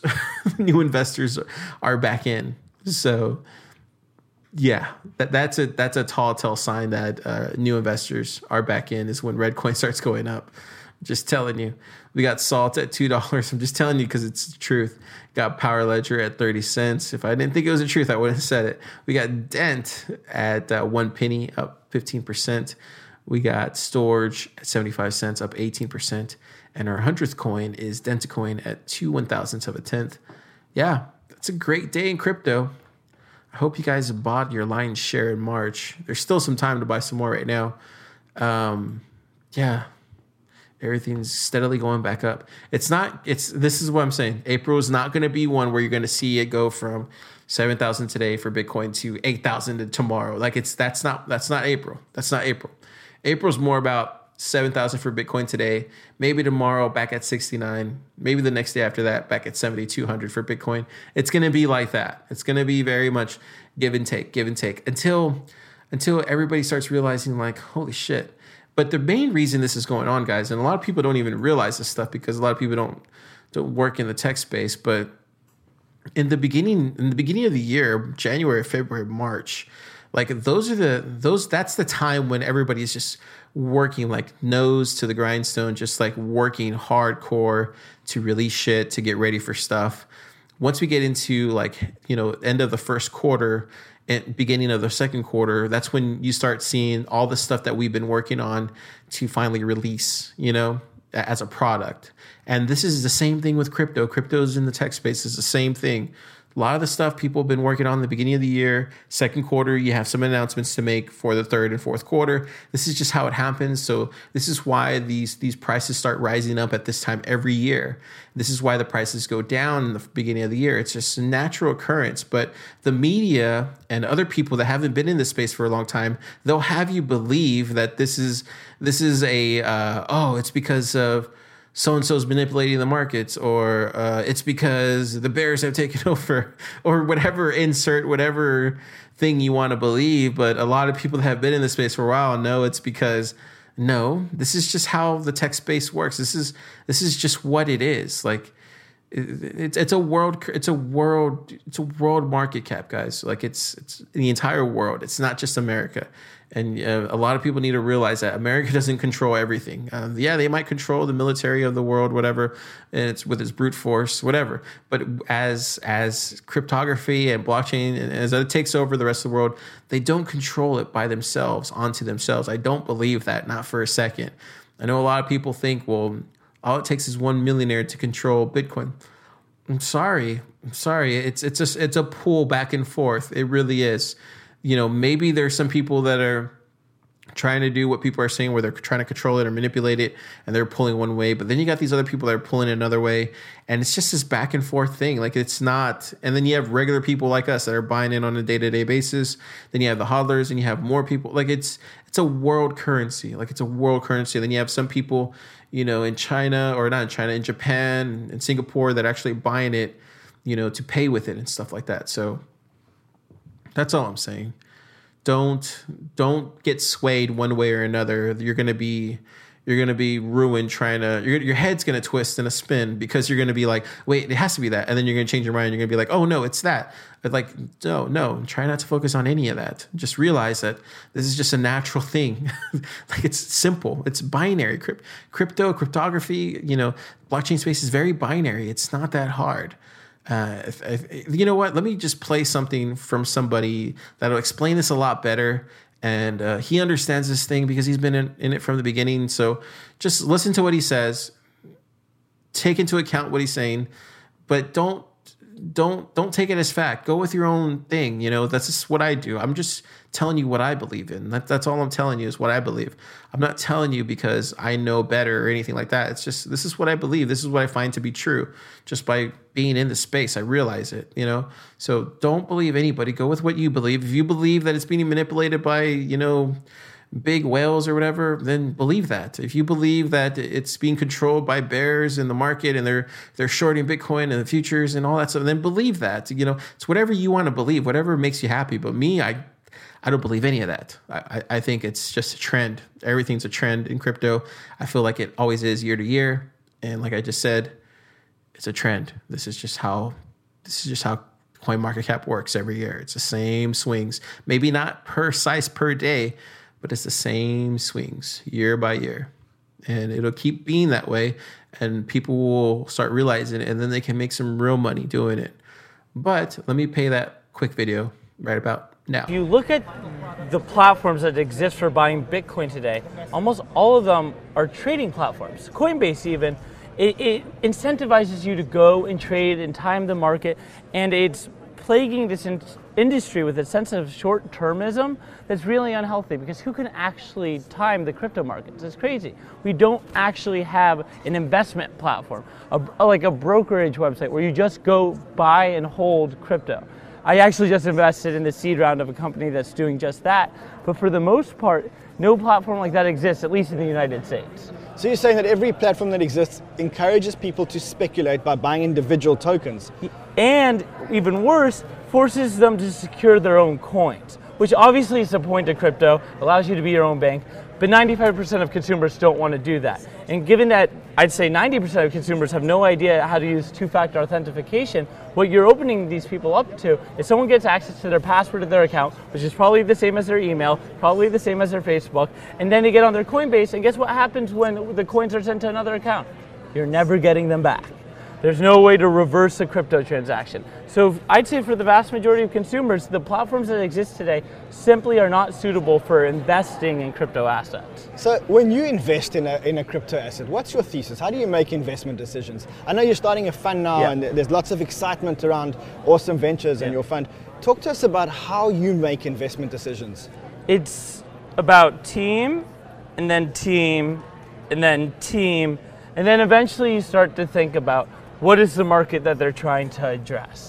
are back in. So yeah, that's a tall sign that new investors are back in is when Redcoin starts going up. Just telling you. We got Salt at $2. I'm just telling you because it's the truth. Got Power Ledger at 30 cents. If I didn't think it was the truth, I wouldn't have said it. We got Dent at 1 penny, up 15%. We got Storage at 75 cents, up 18%. And our 100th coin is Dentacoin at 2/1000th of a tenth. Yeah, that's a great day in crypto. I hope you guys bought your lion's share in March. There's still some time to buy some more right now. Yeah, Everything's steadily going back up. This is what I'm saying. April is not going to be one where you're going to see it go from 7,000 today for Bitcoin to 8,000 tomorrow. Like that's not April. That's not April. April's more about 7,000 for Bitcoin today. Maybe tomorrow back at 69. Maybe the next day after that back at 7,200 for Bitcoin. It's going to be like that. It's going to be very much give and take until everybody starts realizing like, holy shit. But the main reason this is going on, guys, and a lot of people don't even realize this stuff because a lot of people don't work in the tech space, but in the beginning of the year, January, February, March, like that's the time when everybody is just working like nose to the grindstone, just like working hardcore to release shit, to get ready for stuff. Once we get into like, end of the first quarter and beginning of the second quarter, that's when you start seeing all the stuff that we've been working on to finally release, as a product. And this is the same thing with crypto. Crypto's in the tech space is the same thing. A lot of the stuff people have been working on in the beginning of the year, second quarter, you have some announcements to make for the third and fourth quarter. This is just how it happens. So this is why these prices start rising up at this time every year. This is why the prices go down in the beginning of the year. It's just a natural occurrence. But the media and other people that haven't been in this space for a long time, they'll have you believe that this is it's because of so-and-so's manipulating the markets, or it's because the bears have taken over, or whatever thing you want to believe. But a lot of people that have been in this space for a while know it's because, no, this is just how the tech space works. This is just what it is. Like it's a world market cap, guys. Like it's the entire world. It's not just America. And a lot of people need to realize that America doesn't control everything. They might control the military of the world, whatever, and it's with its brute force, whatever. But as cryptography and blockchain, and as it takes over the rest of the world, they don't control it by themselves, onto themselves. I don't believe that, not for a second. I know a lot of people think, well, all it takes is one millionaire to control Bitcoin. I'm sorry. It's a pull back and forth. It really is. Maybe there's some people that are trying to do what people are saying, where they're trying to control it or manipulate it, and they're pulling one way. But then you got these other people that are pulling it another way, and it's just this back and forth thing. Like it's not. And then you have regular people like us that are buying in on a day-to-day basis. Then you have the hodlers, and you have more people. Like it's a world currency. Like it's a world currency. Then you have some people, in China, or not in China, in Japan and Singapore, that are actually buying it, to pay with it and stuff like that. So that's all I'm saying. Don't get swayed one way or another. You're gonna be ruined trying to. Your head's gonna twist in a spin because you're gonna be like, wait, it has to be that, and then you're gonna change your mind. You're gonna be like, oh no, it's that. But like, no. Try not to focus on any of that. Just realize that this is just a natural thing. Like it's simple. It's binary. Cryptography. Blockchain space is very binary. It's not that hard. You know what? Let me just play something from somebody that'll explain this a lot better. And he understands this thing because he's been in it from the beginning. So just listen to what he says. Take into account what he's saying, but don't take it as fact. Go with your own thing. That's just what I do. I'm just telling you what I believe in. That's all I'm telling you is what I believe. I'm not telling you because I know better or anything like that. It's just, this is what I believe. This is what I find to be true. Just by being in the space, I realize it, So don't believe anybody. Go with what you believe. If you believe that it's being manipulated by, big whales or whatever, then believe that. If you believe that it's being controlled by bears in the market and they're shorting Bitcoin and the futures and all that stuff, then believe that. It's whatever you want to believe, whatever makes you happy. But me, I don't believe any of that. I think it's just a trend. Everything's a trend in crypto. I feel like it always is year to year. And like I just said, it's a trend. This is just how CoinMarketCap works every year. It's the same swings. Maybe not precise per day, but it's the same swings year by year. And it'll keep being that way. And people will start realizing it. And then they can make some real money doing it. But let me play that quick video right about now. If you look at the platforms that exist for buying Bitcoin today, almost all of them are trading platforms. Coinbase even, it incentivizes you to go and trade and time the market, and it's plaguing this industry with a sense of short-termism that's really unhealthy, because who can actually time the crypto markets? It's crazy. We don't actually have an investment platform, like a brokerage website where you just go buy and hold crypto. I actually just invested in the seed round of a company that's doing just that. But for the most part, no platform like that exists, at least in the United States. So you're saying that every platform that exists encourages people to speculate by buying individual tokens? And even worse, forces them to secure their own coins, which obviously is the point of crypto, allows you to be your own bank, but 95% of consumers don't want to do that. And given that I'd say 90% of consumers have no idea how to use two-factor authentication, what you're opening these people up to is someone gets access to their password of their account, which is probably the same as their email, probably the same as their Facebook, and then they get on their Coinbase, and guess what happens when the coins are sent to another account? You're never getting them back. There's no way to reverse a crypto transaction. So I'd say for the vast majority of consumers, the platforms that exist today simply are not suitable for investing in crypto assets. So when you invest in a crypto asset, what's your thesis? How do you make investment decisions? I know you're starting a fund now, and there's lots of excitement around Awesome Ventures and your fund. Talk to us about how you make investment decisions. It's about team, and then team, and then team, and then eventually you start to think about what is the market that they're trying to address.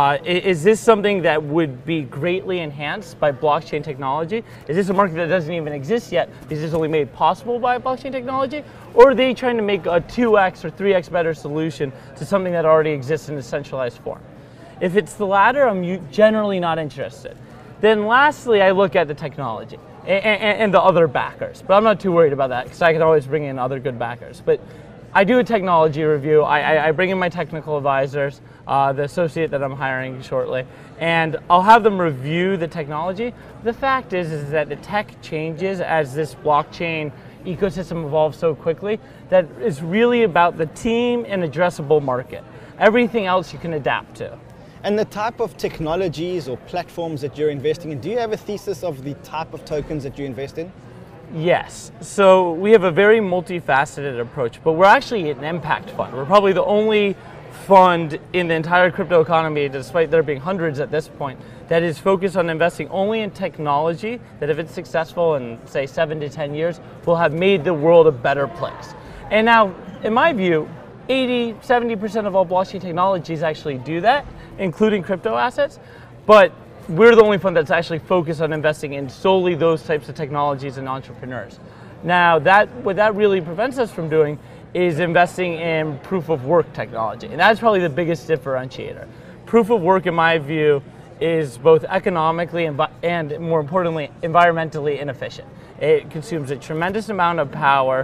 Is this something that would be greatly enhanced by blockchain technology? Is this a market that doesn't even exist yet because it's only made possible by blockchain technology? Or are they trying to make a 2x or 3x better solution to something that already exists in a centralized form? If it's the latter, I'm generally not interested. Then lastly, I look at the technology and the other backers. But I'm not too worried about that because I can always bring in other good backers. But I do a technology review. I bring in my technical advisors, the associate that I'm hiring shortly, and I'll have them review the technology. The fact is that the tech changes as this blockchain ecosystem evolves so quickly that it's really about the team and addressable market. Everything else you can adapt to. And the type of technologies or platforms that you're investing in, do you have a thesis of the type of tokens that you invest in? Yes. So we have a very multifaceted approach, but we're actually an impact fund. We're probably the only fund in the entire crypto economy, despite there being hundreds at this point, that is focused on investing only in technology that if it's successful in, say, 7 to 10 years, will have made the world a better place. And now, in my view, 80, 70% of all blockchain technologies actually do that, including crypto assets, but we're the only fund that's actually focused on investing in solely those types of technologies and entrepreneurs. Now, what that really prevents us from doing is investing in proof of work technology. And that's probably the biggest differentiator. Proof of work, in my view, is both economically and more importantly, environmentally inefficient. It consumes a tremendous amount of power.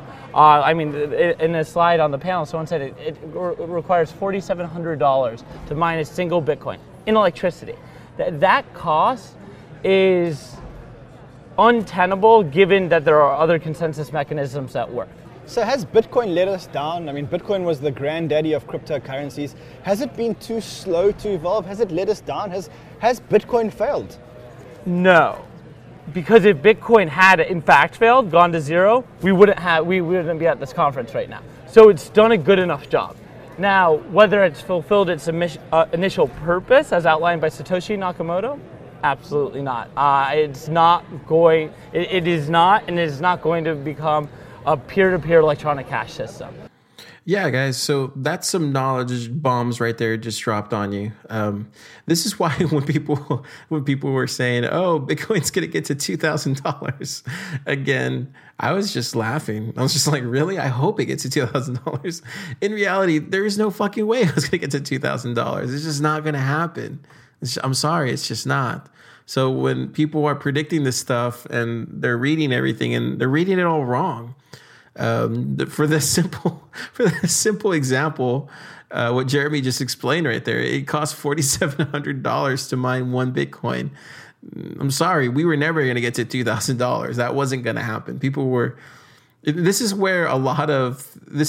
In a slide on the panel, someone said it requires $4,700 to mine a single Bitcoin in electricity. That cost is untenable given that there are other consensus mechanisms at work. So has Bitcoin let us down? I mean, Bitcoin was the granddaddy of cryptocurrencies. Has it been too slow to evolve? Has it let us down? Has Bitcoin failed? No, because if Bitcoin had in fact failed, gone to zero, we wouldn't be at this conference right now. So it's done a good enough job. Now, whether it's fulfilled its initial purpose, as outlined by Satoshi Nakamoto, absolutely not. It is not, and it is not going to become a peer-to-peer electronic cash system. Yeah, guys, so that's some knowledge bombs right there just dropped on you. This is why when people were saying, oh, Bitcoin's going to get to $2,000 again, I was just laughing. I was just like, really? I hope it gets to $2,000. In reality, there is no fucking way it's going to get to $2,000. It's just not going to happen. I'm sorry, it's just not. So when people are predicting this stuff and they're reading everything and they're reading it all wrong, for the simple example, what Jeremy just explained right there, it costs $4,700 to mine one Bitcoin. I'm sorry, we were never going to get to $2,000. That wasn't going to happen. This is where a lot of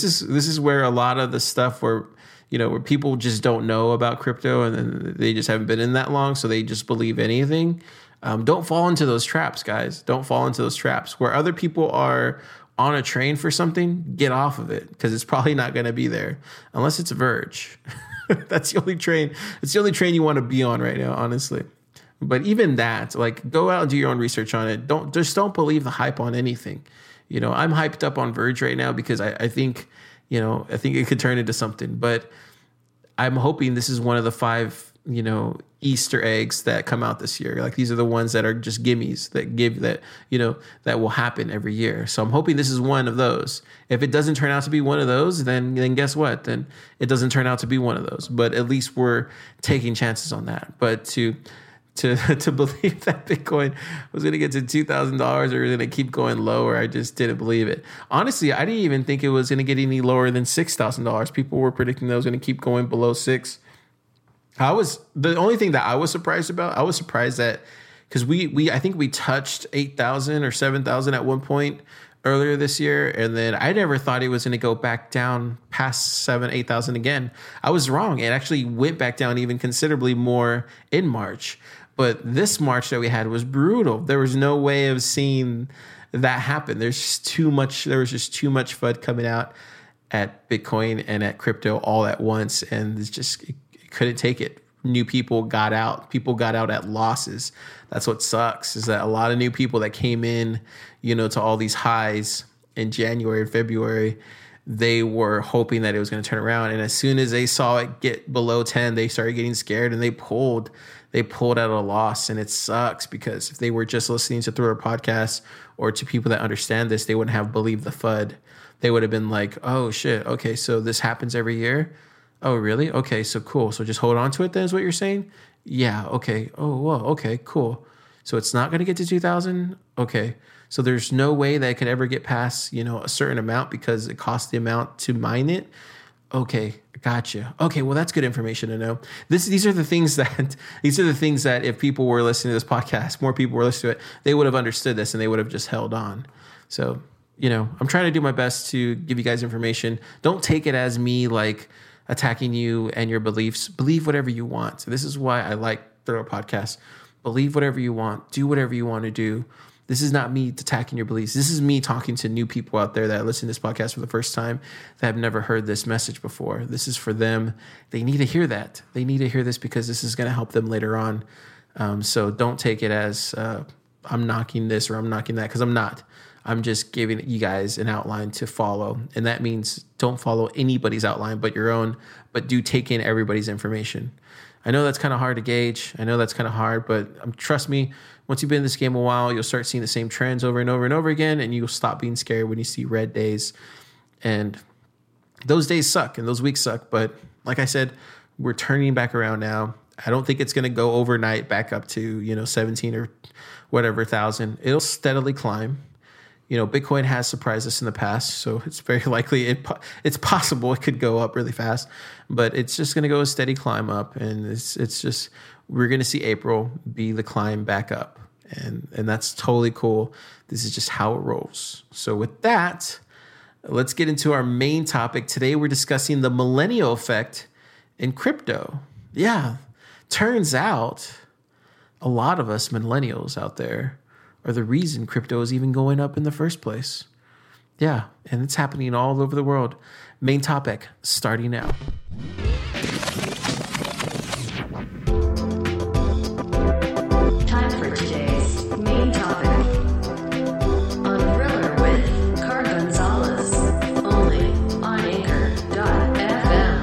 the stuff where people just don't know about crypto and they just haven't been in that long, so they just believe anything. Don't fall into those traps, guys. Don't fall into those traps where other people are on a train for something, get off of it because it's probably not going to be there unless it's Verge. That's the only train. It's the only train you want to be on right now, honestly. But even that, like, go out and do your own research on it. Don't believe the hype on anything. You know, I'm hyped up on Verge right now because I think, you know, I think it could turn into something. But I'm hoping this is one of the 5, you know, Easter eggs that come out this year. Like, these are the ones that are just gimmies that you know, that will happen every year. So I'm hoping this is one of those. If it doesn't turn out to be one of those, then guess what? Then it doesn't turn out to be one of those. But at least we're taking chances on that. But to believe that Bitcoin was going to get to $2,000 or going to keep going lower, I just didn't believe it. Honestly, I didn't even think it was going to get any lower than $6,000. People were predicting that it was going to keep going below 6. The only thing that I was surprised about, I was surprised that because I think we touched 8,000 or 7,000 at one point earlier this year, and then I never thought it was going to go back down past 8,000 again. I was wrong. It actually went back down even considerably more in March. But this March that we had was brutal. There was no way of seeing that happen. There was just too much FUD coming out at Bitcoin and at crypto all at once, and it's just it couldn't take it. New people got out. People got out at losses. That's what sucks, is that a lot of new people that came in, you know, to all these highs in January and February, they were hoping that it was going to turn around. And as soon as they saw it get below 10, they started getting scared and they pulled out a loss. And it sucks because if they were just listening to Thriller podcasts or to people that understand this, they wouldn't have believed the FUD. They would have been like, oh shit, okay, so this happens every year? Oh, really? Okay, so cool. So just hold on to it then is what you're saying? Yeah, okay. Oh, well, okay, cool. So it's not going to get to 2,000? Okay. So there's no way that it could ever get past, you know, a certain amount because it costs the amount to mine it? Okay, gotcha. Okay, well, that's good information to know. These are the things that if people were listening to this podcast, more people were listening to it, they would have understood this and they would have just held on. So, you know, I'm trying to do my best to give you guys information. Don't take it as me like attacking you and your beliefs. Believe whatever you want. So this is why I like Thriller podcasts. Believe whatever you want. Do whatever you want to do. This is not me attacking your beliefs. This is me talking to new people out there that listen to this podcast for the first time that have never heard this message before. This is for them. They need to hear that. They need to hear this because this is going to help them later on. So don't take it as I'm knocking this or I'm knocking that, because I'm not. I'm just giving you guys an outline to follow. And that means don't follow anybody's outline but your own, but do take in everybody's information. I know that's kind of hard to gauge. I know that's kind of hard, but trust me, once you've been in this game a while, you'll start seeing the same trends over and over and over again, and you'll stop being scared when you see red days. And those days suck and those weeks suck. But like I said, we're turning back around now. I don't think it's going to go overnight back up to, 17 or whatever thousand. It'll steadily climb. Bitcoin has surprised us in the past, so it's very likely it's possible it could go up really fast, but it's just going to go a steady climb up, and it's just we're going to see April be the climb back up, and that's totally cool. This is just how it rolls. So with that, let's get into our main topic. Today we're discussing the millennial effect in crypto. Yeah, turns out a lot of us millennials out there are the reason crypto is even going up in the first place. Yeah, and it's happening all over the world. Main topic, starting now. Time for today's main topic. On Thriller with Car Gonzalez. Only on Anchor.fm.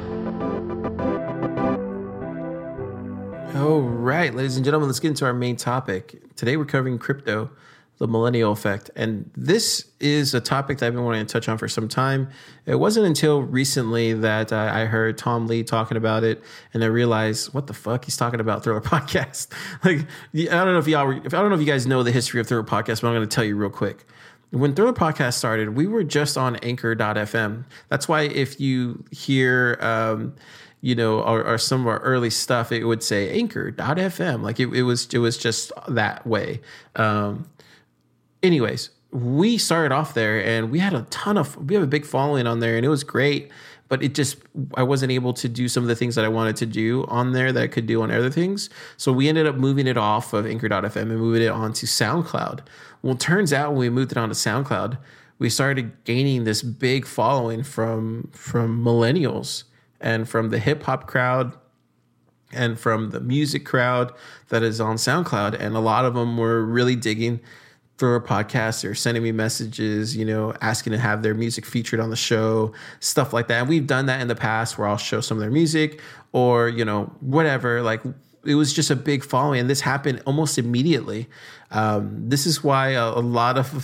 All right, ladies and gentlemen, let's get into our main topic. Today we're covering crypto, the millennial effect. And this is a topic that I've been wanting to touch on for some time. It wasn't until recently that I heard Tom Lee talking about it, and I realized, what the fuck? He's talking about Thriller Podcast. I don't know if you guys know the history of Thriller Podcast, but I'm going to tell you real quick. When Thriller Podcast started, we were just on Anchor.fm. That's why if you hear or some of our early stuff, it would say Anchor.fm. Like it was just that way. Anyways, we started off there and we had we have a big following on there, and it was great, but I wasn't able to do some of the things that I wanted to do on there that I could do on other things. So we ended up moving it off of Anchor.fm and moving it onto SoundCloud. Well, it turns out when we moved it onto SoundCloud, we started gaining this big following from millennials and from the hip hop crowd and from the music crowd that is on SoundCloud. And a lot of them were really digging through our podcast. They're sending me messages, asking to have their music featured on the show, stuff like that. And we've done that in the past where I'll show some of their music or, whatever. Like, it was just a big following, and this happened almost immediately. This is why a lot of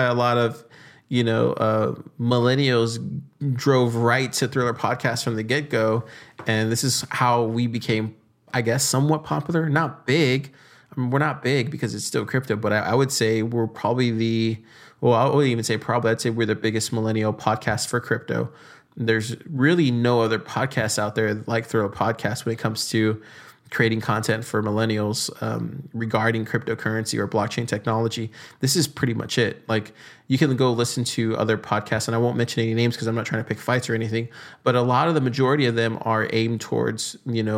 millennials drove right to Thriller Podcast from the get-go. And this is how we became, I guess, somewhat popular. Not big. I mean, we're not big because it's still crypto, but I would say we're probably I wouldn't even say probably. I'd say we're the biggest millennial podcast for crypto. There's really no other podcasts out there like Thriller Podcast when it comes to creating content for millennials regarding cryptocurrency or blockchain technology. This is pretty much it. Like, you can go listen to other podcasts, and I won't mention any names because I'm not trying to pick fights or anything, but a lot of the majority of them are aimed towards,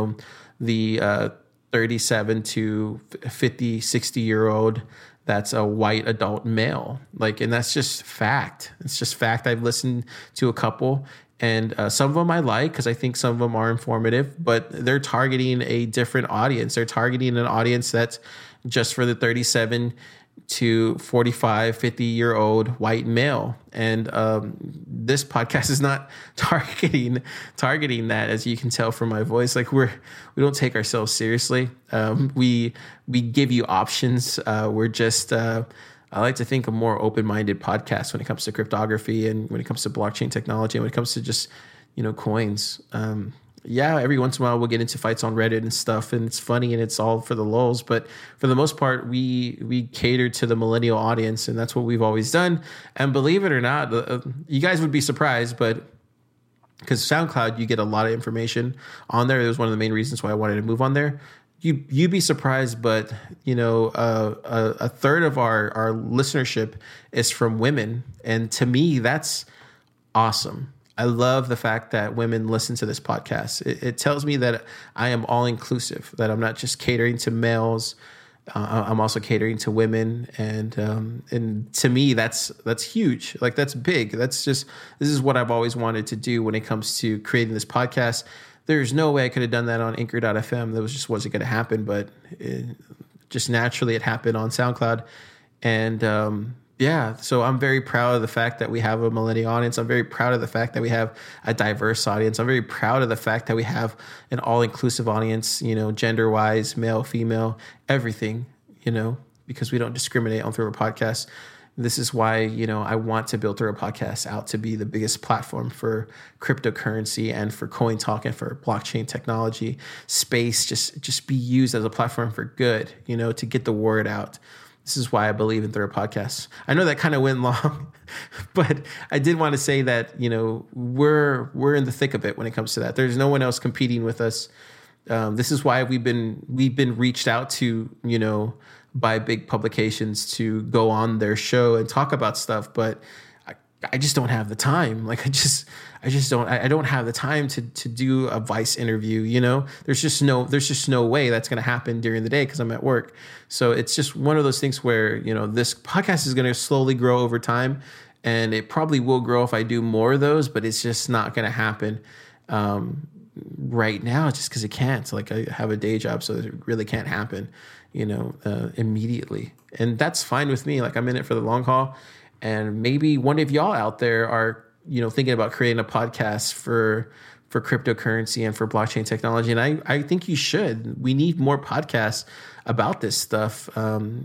the 37 to 50, 60-year-old that's a white adult male. And that's just fact. It's just fact. I've listened to a couple, and some of them I like because I think some of them are informative, but they're targeting a different audience. They're targeting an audience that's just for the 37 to 45, 50-year-old white male. And this podcast is not targeting that, as you can tell from my voice. Like, we don't take ourselves seriously. We give you options. We're just I like to think a more open-minded podcast when it comes to cryptography and when it comes to blockchain technology and when it comes to just, coins. Every once in a while we'll get into fights on Reddit and stuff, and it's funny and it's all for the lulz. But for the most part, we cater to the millennial audience, and that's what we've always done. And believe it or not, you guys would be surprised, but because SoundCloud, you get a lot of information on there. It was one of the main reasons why I wanted to move on there. You'd be surprised, but a third of our listenership is from women, and to me, that's awesome. I love the fact that women listen to this podcast. It tells me that I am all inclusive, that I'm not just catering to males. I'm also catering to women, and to me, that's huge. Like, that's big. This is what I've always wanted to do when it comes to creating this podcast. There's no way I could have done that on Anchor.fm. That just wasn't going to happen, but just naturally it happened on SoundCloud. And so I'm very proud of the fact that we have a millennial audience. I'm very proud of the fact that we have a diverse audience. I'm very proud of the fact that we have an all-inclusive audience, gender-wise, male, female, everything, because we don't discriminate on Thriller Podcasts. This is why, I want to build Thriller Podcast out to be the biggest platform for cryptocurrency and for coin talk and for blockchain technology space. Just be used as a platform for good, to get the word out. This is why I believe in Thriller Podcasts. I know that kind of went long, but I did want to say that, we're in the thick of it when it comes to that. There's no one else competing with us. This is why we've been reached out to, by big publications to go on their show and talk about stuff, but I just don't have the time. Like, I don't have the time to do a Vice interview. There's just no way that's going to happen during the day because I'm at work. So it's just one of those things where, this podcast is going to slowly grow over time, and it probably will grow if I do more of those, but it's just not going to happen right now just because it can't. Like, I have a day job, so it really can't happen, immediately. And that's fine with me. Like, I'm in it for the long haul. And maybe one of y'all out there are, thinking about creating a podcast for cryptocurrency and for blockchain technology. And I think you should. We need more podcasts about this stuff, and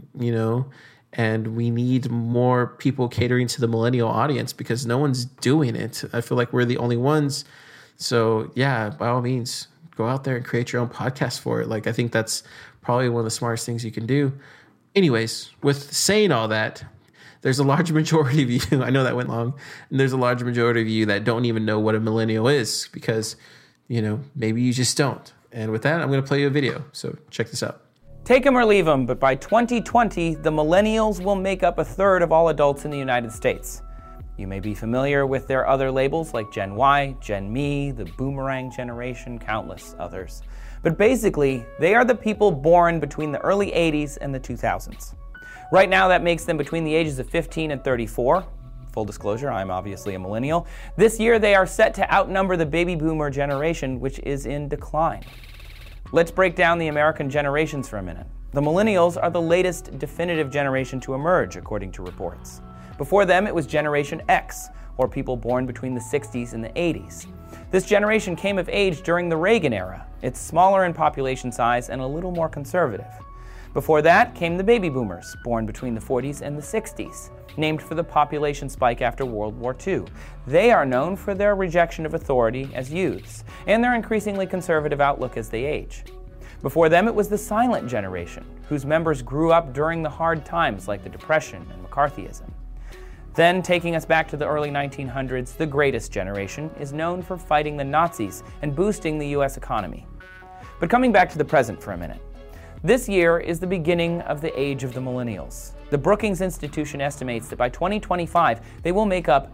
we need more people catering to the millennial audience because no one's doing it. I feel like we're the only ones. So yeah, by all means, go out there and create your own podcast for it. Like, I think that's probably one of the smartest things you can do. Anyways, with saying all that, there's a large majority of you, I know that went long, and there's a large majority of you that don't even know what a millennial is because, maybe you just don't. And with that, I'm going to play you a video. So check this out. Take them or leave them, but by 2020, the millennials will make up a third of all adults in the United States. You may be familiar with their other labels like Gen Y, Gen Me, the Boomerang Generation, countless others. But basically, they are the people born between the early 80s and the 2000s. Right now, that makes them between the ages of 15 and 34. Full disclosure, I'm obviously a millennial. This year, they are set to outnumber the baby boomer generation, which is in decline. Let's break down the American generations for a minute. The millennials are the latest definitive generation to emerge, according to reports. Before them, it was Generation X, or people born between the 60s and the 80s. This generation came of age during the Reagan era. It's smaller in population size and a little more conservative. Before that came the baby boomers, born between the 40s and the 60s, named for the population spike after World War II. They are known for their rejection of authority as youths, and their increasingly conservative outlook as they age. Before them, it was the silent generation, whose members grew up during the hard times like the Depression and McCarthyism. Then, taking us back to the early 1900s, the greatest generation is known for fighting the Nazis and boosting the U.S. economy. But coming back to the present for a minute. This year is the beginning of the age of the millennials. The Brookings Institution estimates that by 2025, they will make up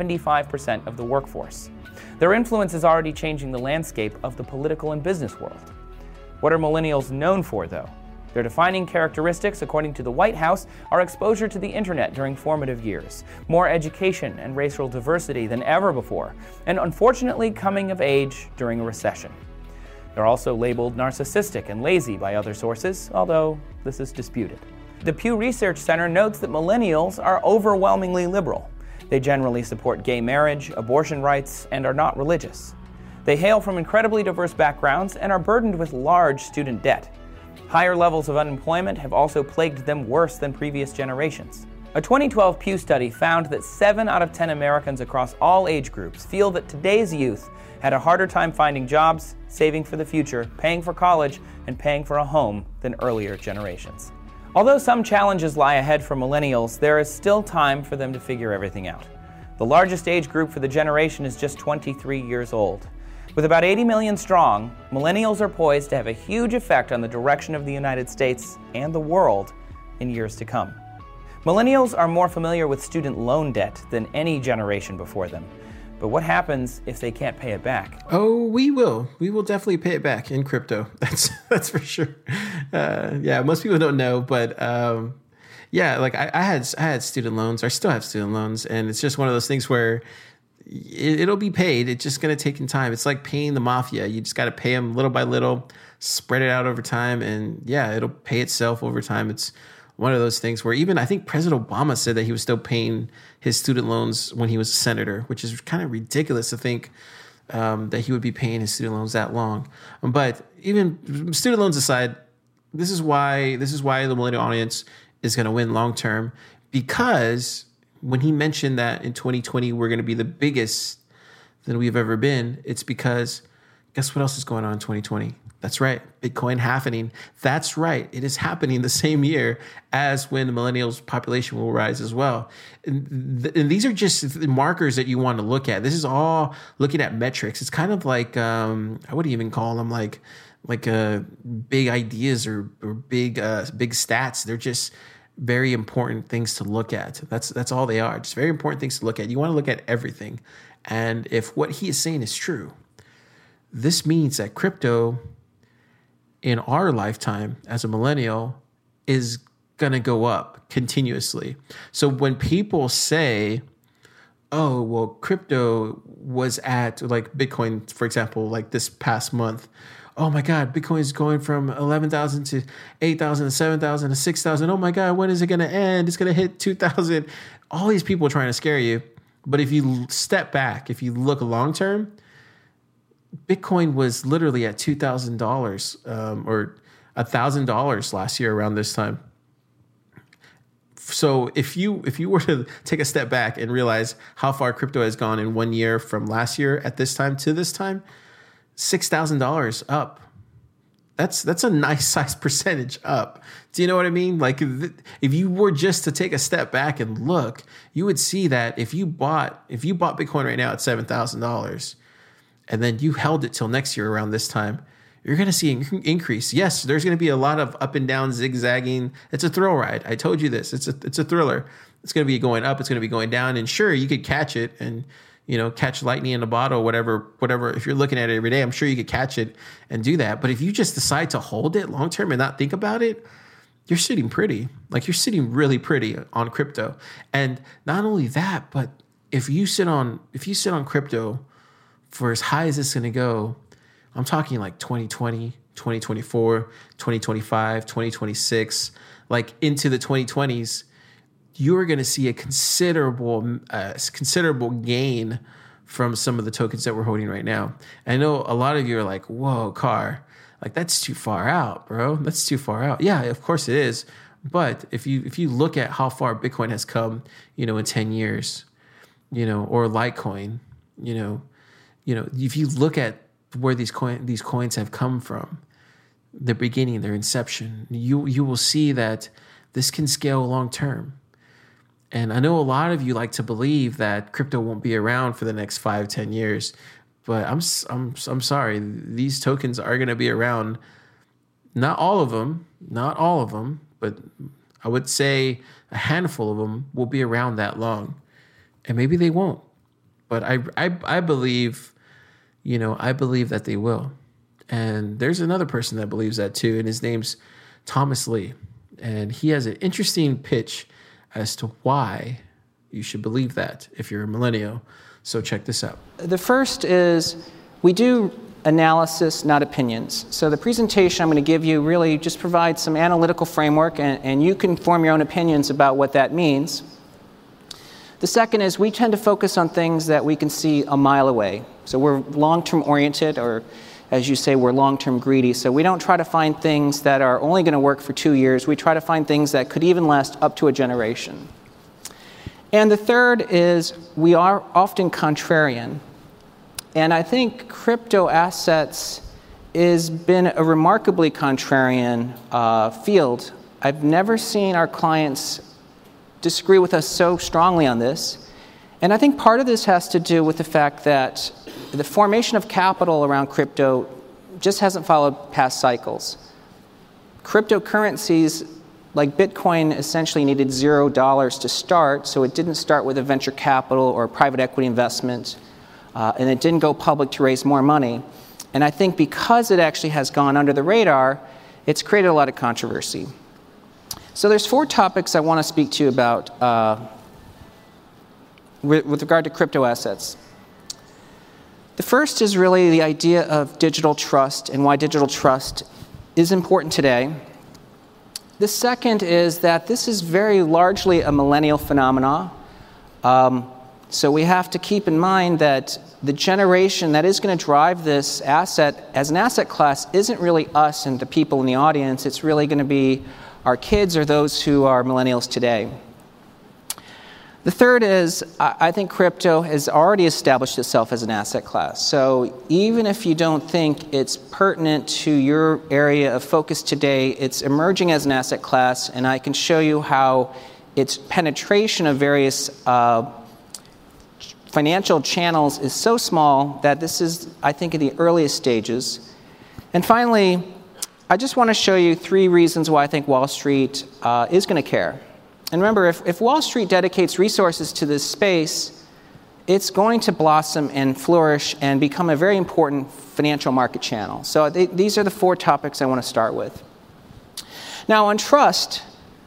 75% of the workforce. Their influence is already changing the landscape of the political and business world. What are millennials known for, though? Their defining characteristics, according to the White House, are exposure to the internet during formative years, more education and racial diversity than ever before, and unfortunately coming of age during a recession. They're also labeled narcissistic and lazy by other sources, although this is disputed. The Pew Research Center notes that millennials are overwhelmingly liberal. They generally support gay marriage, abortion rights, and are not religious. They hail from incredibly diverse backgrounds and are burdened with large student debt. Higher levels of unemployment have also plagued them worse than previous generations. A 2012 Pew study found that 7 out of 10 Americans across all age groups feel that today's youth had a harder time finding jobs, saving for the future, paying for college, and paying for a home than earlier generations. Although some challenges lie ahead for millennials, there is still time for them to figure everything out. The largest age group for the generation is just 23 years old. With about 80 million strong, millennials are poised to have a huge effect on the direction of the United States and the world in years to come. Millennials are more familiar with student loan debt than any generation before them. But what happens if they can't pay it back? Oh, we will. We will definitely pay it back in crypto. That's for sure. Yeah, most people don't know, but yeah, like I had student loans. I still have student loans, and it's just one of those things where it'll be paid. It's just going to take time. It's like paying the mafia. You just got to pay them little by little, spread it out over time, and yeah, it'll pay itself over time. It's one of those things where even I think President Obama said that he was still paying his student loans when he was a senator, which is kind of ridiculous to think that he would be paying his student loans that long. But even student loans aside, this is why the millennial audience is going to win long term, because when he mentioned that in 2020 we're going to be the biggest than we've ever been, it's because guess what else is going on in 2020? That's right, Bitcoin happening. That's right, it is happening the same year as when the millennials population will rise as well. And these are just the markers that you want to look at. This is all looking at metrics. It's kind of like I wouldn't even call them like big ideas or big stats. They're just very important things to look at. That's all they are. Just very important things to look at. You want to look at everything. And if what he is saying is true, this means that crypto in our lifetime as a millennial is going to go up continuously. So when people say, oh, well, crypto was at, like Bitcoin, for example, like this past month, oh my God, Bitcoin is going from 11,000 to 8,000 to 7,000 to 6,000. Oh my God, when is it going to end? It's going to hit 2,000. All these people are trying to scare you. But if you step back, if you look long term, Bitcoin was literally at $2,000 or $1,000 last year around this time. So if you were to take a step back and realize how far crypto has gone in 1 year from last year at this time to this time, $6,000 up. That's a nice size percentage up. Do you know what I mean? Like if you were just to take a step back and look, you would see that if you bought Bitcoin right now at $7,000 and then you held it till next year around this time, you're going to see an increase. Yes, there's going to be a lot of up and down zigzagging. It's a thrill ride. I told you this. It's a thriller. It's going to be going up. It's going to be going down. And sure, you could catch it and, you know, catch lightning in a bottle, whatever. If you're looking at it every day, I'm sure you could catch it and do that. But if you just decide to hold it long term and not think about it, you're sitting pretty. Like, you're sitting really pretty on crypto. And not only that, but if you sit on crypto for as high as it's going to go, I'm talking like 2020, 2024, 2025, 2026, like into the 2020s, you are going to see a considerable gain from some of the tokens that we're holding right now. I know a lot of you are like, whoa, Car, like that's too far out, bro. That's too far out. Yeah, of course it is. But if you look at how far Bitcoin has come, in 10 years, or Litecoin, if you look at where these coins have come from, the beginning, their inception, you will see that this can scale long term. And I know a lot of you like to believe that crypto won't be around for the next 5-10 years, but I'm sorry, these tokens are going to be around. Not all of them, but I would say a handful of them will be around that long, and maybe they won't. But I believe, I believe that they will. And there's another person that believes that too, and his name's Thomas Lee. And he has an interesting pitch as to why you should believe that if you're a millennial. So check this out. The first is we do analysis, not opinions. So the presentation I'm going to give you really just provides some analytical framework, and you can form your own opinions about what that means. The second is we tend to focus on things that we can see a mile away. So we're long-term oriented, or as you say, we're long-term greedy. So we don't try to find things that are only going to work for 2 years. We try to find things that could even last up to a generation. And the third is we are often contrarian. And I think crypto assets has been a remarkably contrarian field. I've never seen our clients disagree with us so strongly on this. And I think part of this has to do with the fact that the formation of capital around crypto just hasn't followed past cycles. Cryptocurrencies like Bitcoin essentially needed $0 to start, so it didn't start with a venture capital or a private equity investment, and it didn't go public to raise more money. And I think because it actually has gone under the radar, it's created a lot of controversy. So there's 4 topics I want to speak to you about with regard to crypto assets. The first is really the idea of digital trust and why digital trust is important today. The second is that this is very largely a millennial phenomenon. So we have to keep in mind that the generation that is going to drive this asset as an asset class isn't really us and the people in the audience. It's really going to be our kids or those who are millennials today. The third is, I think crypto has already established itself as an asset class. So even if you don't think it's pertinent to your area of focus today, it's emerging as an asset class, and I can show you how its penetration of various financial channels is so small that this is, I think, in the earliest stages. And finally, I just want to show you 3 reasons why I think Wall Street is going to care. And remember, if Wall Street dedicates resources to this space, it's going to blossom and flourish and become a very important financial market channel. So these are the 4 topics I want to start with. Now, on trust,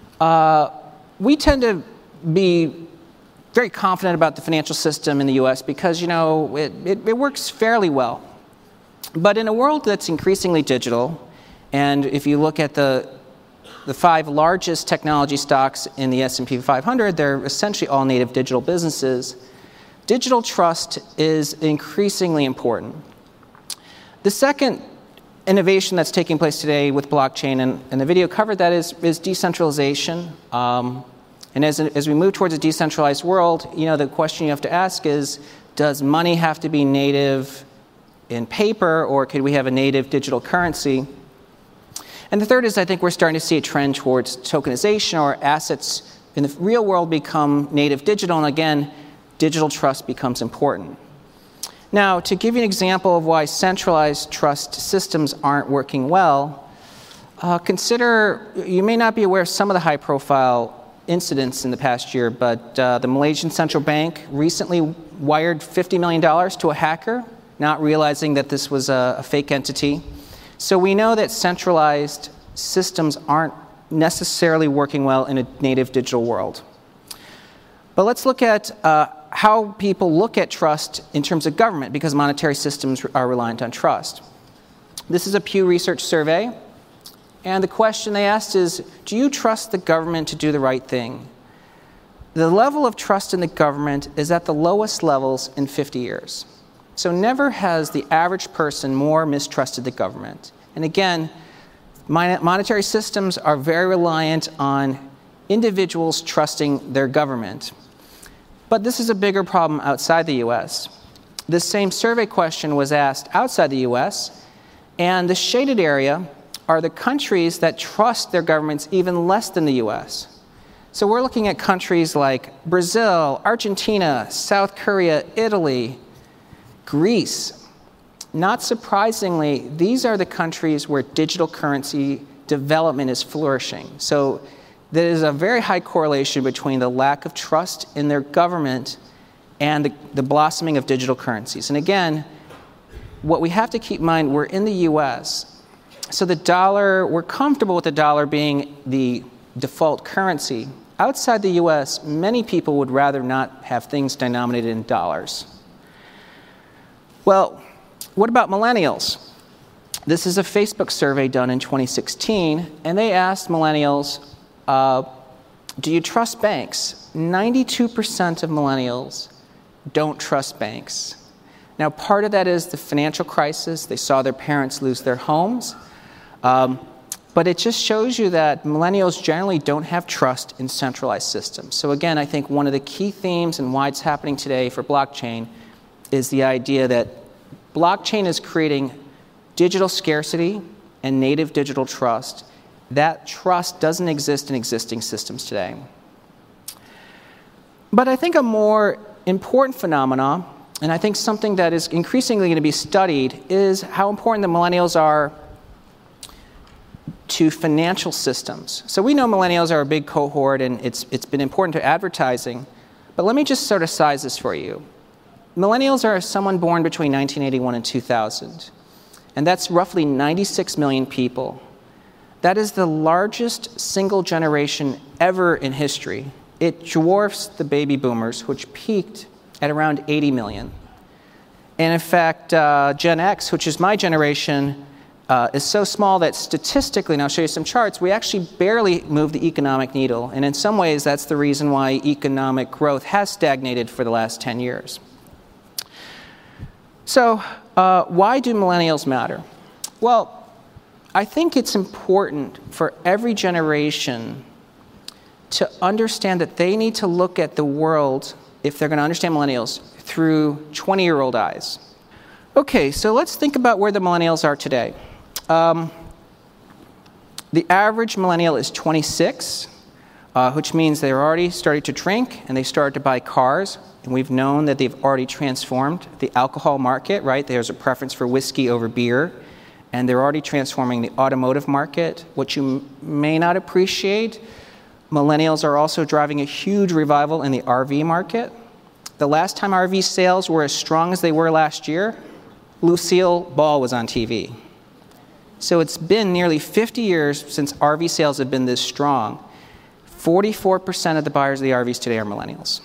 we tend to be very confident about the financial system in the U.S. because, it works fairly well. But in a world that's increasingly digital, and if you look at the 5 largest technology stocks in the S&P 500, they're essentially all native digital businesses. Digital trust is increasingly important. The second innovation that's taking place today with blockchain, and the video covered that, is decentralization. And as we move towards a decentralized world, the question you have to ask is, does money have to be native in paper, or could we have a native digital currency? And the third is, I think we're starting to see a trend towards tokenization, or assets in the real world become native digital, and again, digital trust becomes important. Now, to give you an example of why centralized trust systems aren't working well, consider, you may not be aware of some of the high-profile incidents in the past year, but the Malaysian Central Bank recently wired $50 million to a hacker, not realizing that this was a fake entity. So we know that centralized systems aren't necessarily working well in a native digital world. But let's look at how people look at trust in terms of government, because monetary systems are reliant on trust. This is a Pew Research survey, and the question they asked is, do you trust the government to do the right thing? The level of trust in the government is at the lowest levels in 50 years. So never has the average person more mistrusted the government. And again, monetary systems are very reliant on individuals trusting their government. But this is a bigger problem outside the US. This same survey question was asked outside the US, and the shaded area are the countries that trust their governments even less than the US. So we're looking at countries like Brazil, Argentina, South Korea, Italy, Greece. Not surprisingly, these are the countries where digital currency development is flourishing. So there is a very high correlation between the lack of trust in their government and the blossoming of digital currencies. And again, what we have to keep in mind, we're in the US. So the dollar, we're comfortable with the dollar being the default currency. Outside the US, many people would rather not have things denominated in dollars. Well, what about millennials? This is a Facebook survey done in 2016, and they asked millennials, do you trust banks? 92% of millennials don't trust banks. Now, part of that is the financial crisis. They saw their parents lose their homes. But it just shows you that millennials generally don't have trust in centralized systems. So again, I think one of the key themes and why it's happening today for blockchain is the idea that blockchain is creating digital scarcity and native digital trust. That trust doesn't exist in existing systems today. But I think a more important phenomenon, and I think something that is increasingly going to be studied, is how important the millennials are to financial systems. So we know millennials are a big cohort, and it's been important to advertising. But let me just sort of size this for you. Millennials are someone born between 1981 and 2000. And that's roughly 96 million people. That is the largest single generation ever in history. It dwarfs the baby boomers, which peaked at around 80 million. And in fact, Gen X, which is my generation, is so small that statistically, and I'll show you some charts, we actually barely move the economic needle. And in some ways, that's the reason why economic growth has stagnated for the last 10 years. So why do millennials matter? Well, I think it's important for every generation to understand that they need to look at the world, if they're going to understand millennials, through 20-year-old eyes. Okay, so let's think about where the millennials are today. The average millennial is 26, which means they're already starting to drink and they started to buy cars. And we've known that they've already transformed the alcohol market, right? There's a preference for whiskey over beer. And they're already transforming the automotive market. What you may not appreciate, millennials are also driving a huge revival in the RV market. The last time RV sales were as strong as they were last year, Lucille Ball was on TV. So it's been nearly 50 years since RV sales have been this strong. 44% of the buyers of the RVs today are millennials.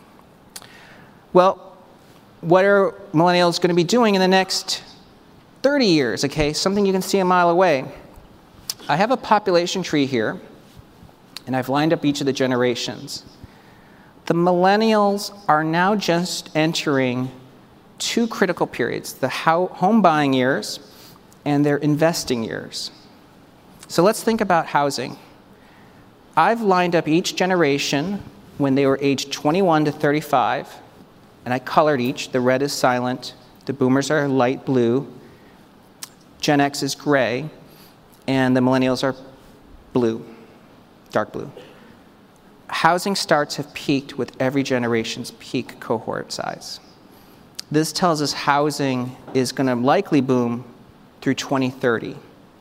Well, what are millennials going to be doing in the next 30 years, okay? Something you can see a mile away. I have a population tree here, and I've lined up each of the generations. The millennials are now just entering two critical periods, the home buying years and their investing years. So let's think about housing. I've lined up each generation when they were aged 21 to 35, and I colored each. The red is silent, the boomers are light blue, Gen X is gray, and the millennials are blue, dark blue. Housing starts have peaked with every generation's peak cohort size. This tells us housing is going to likely boom through 2030.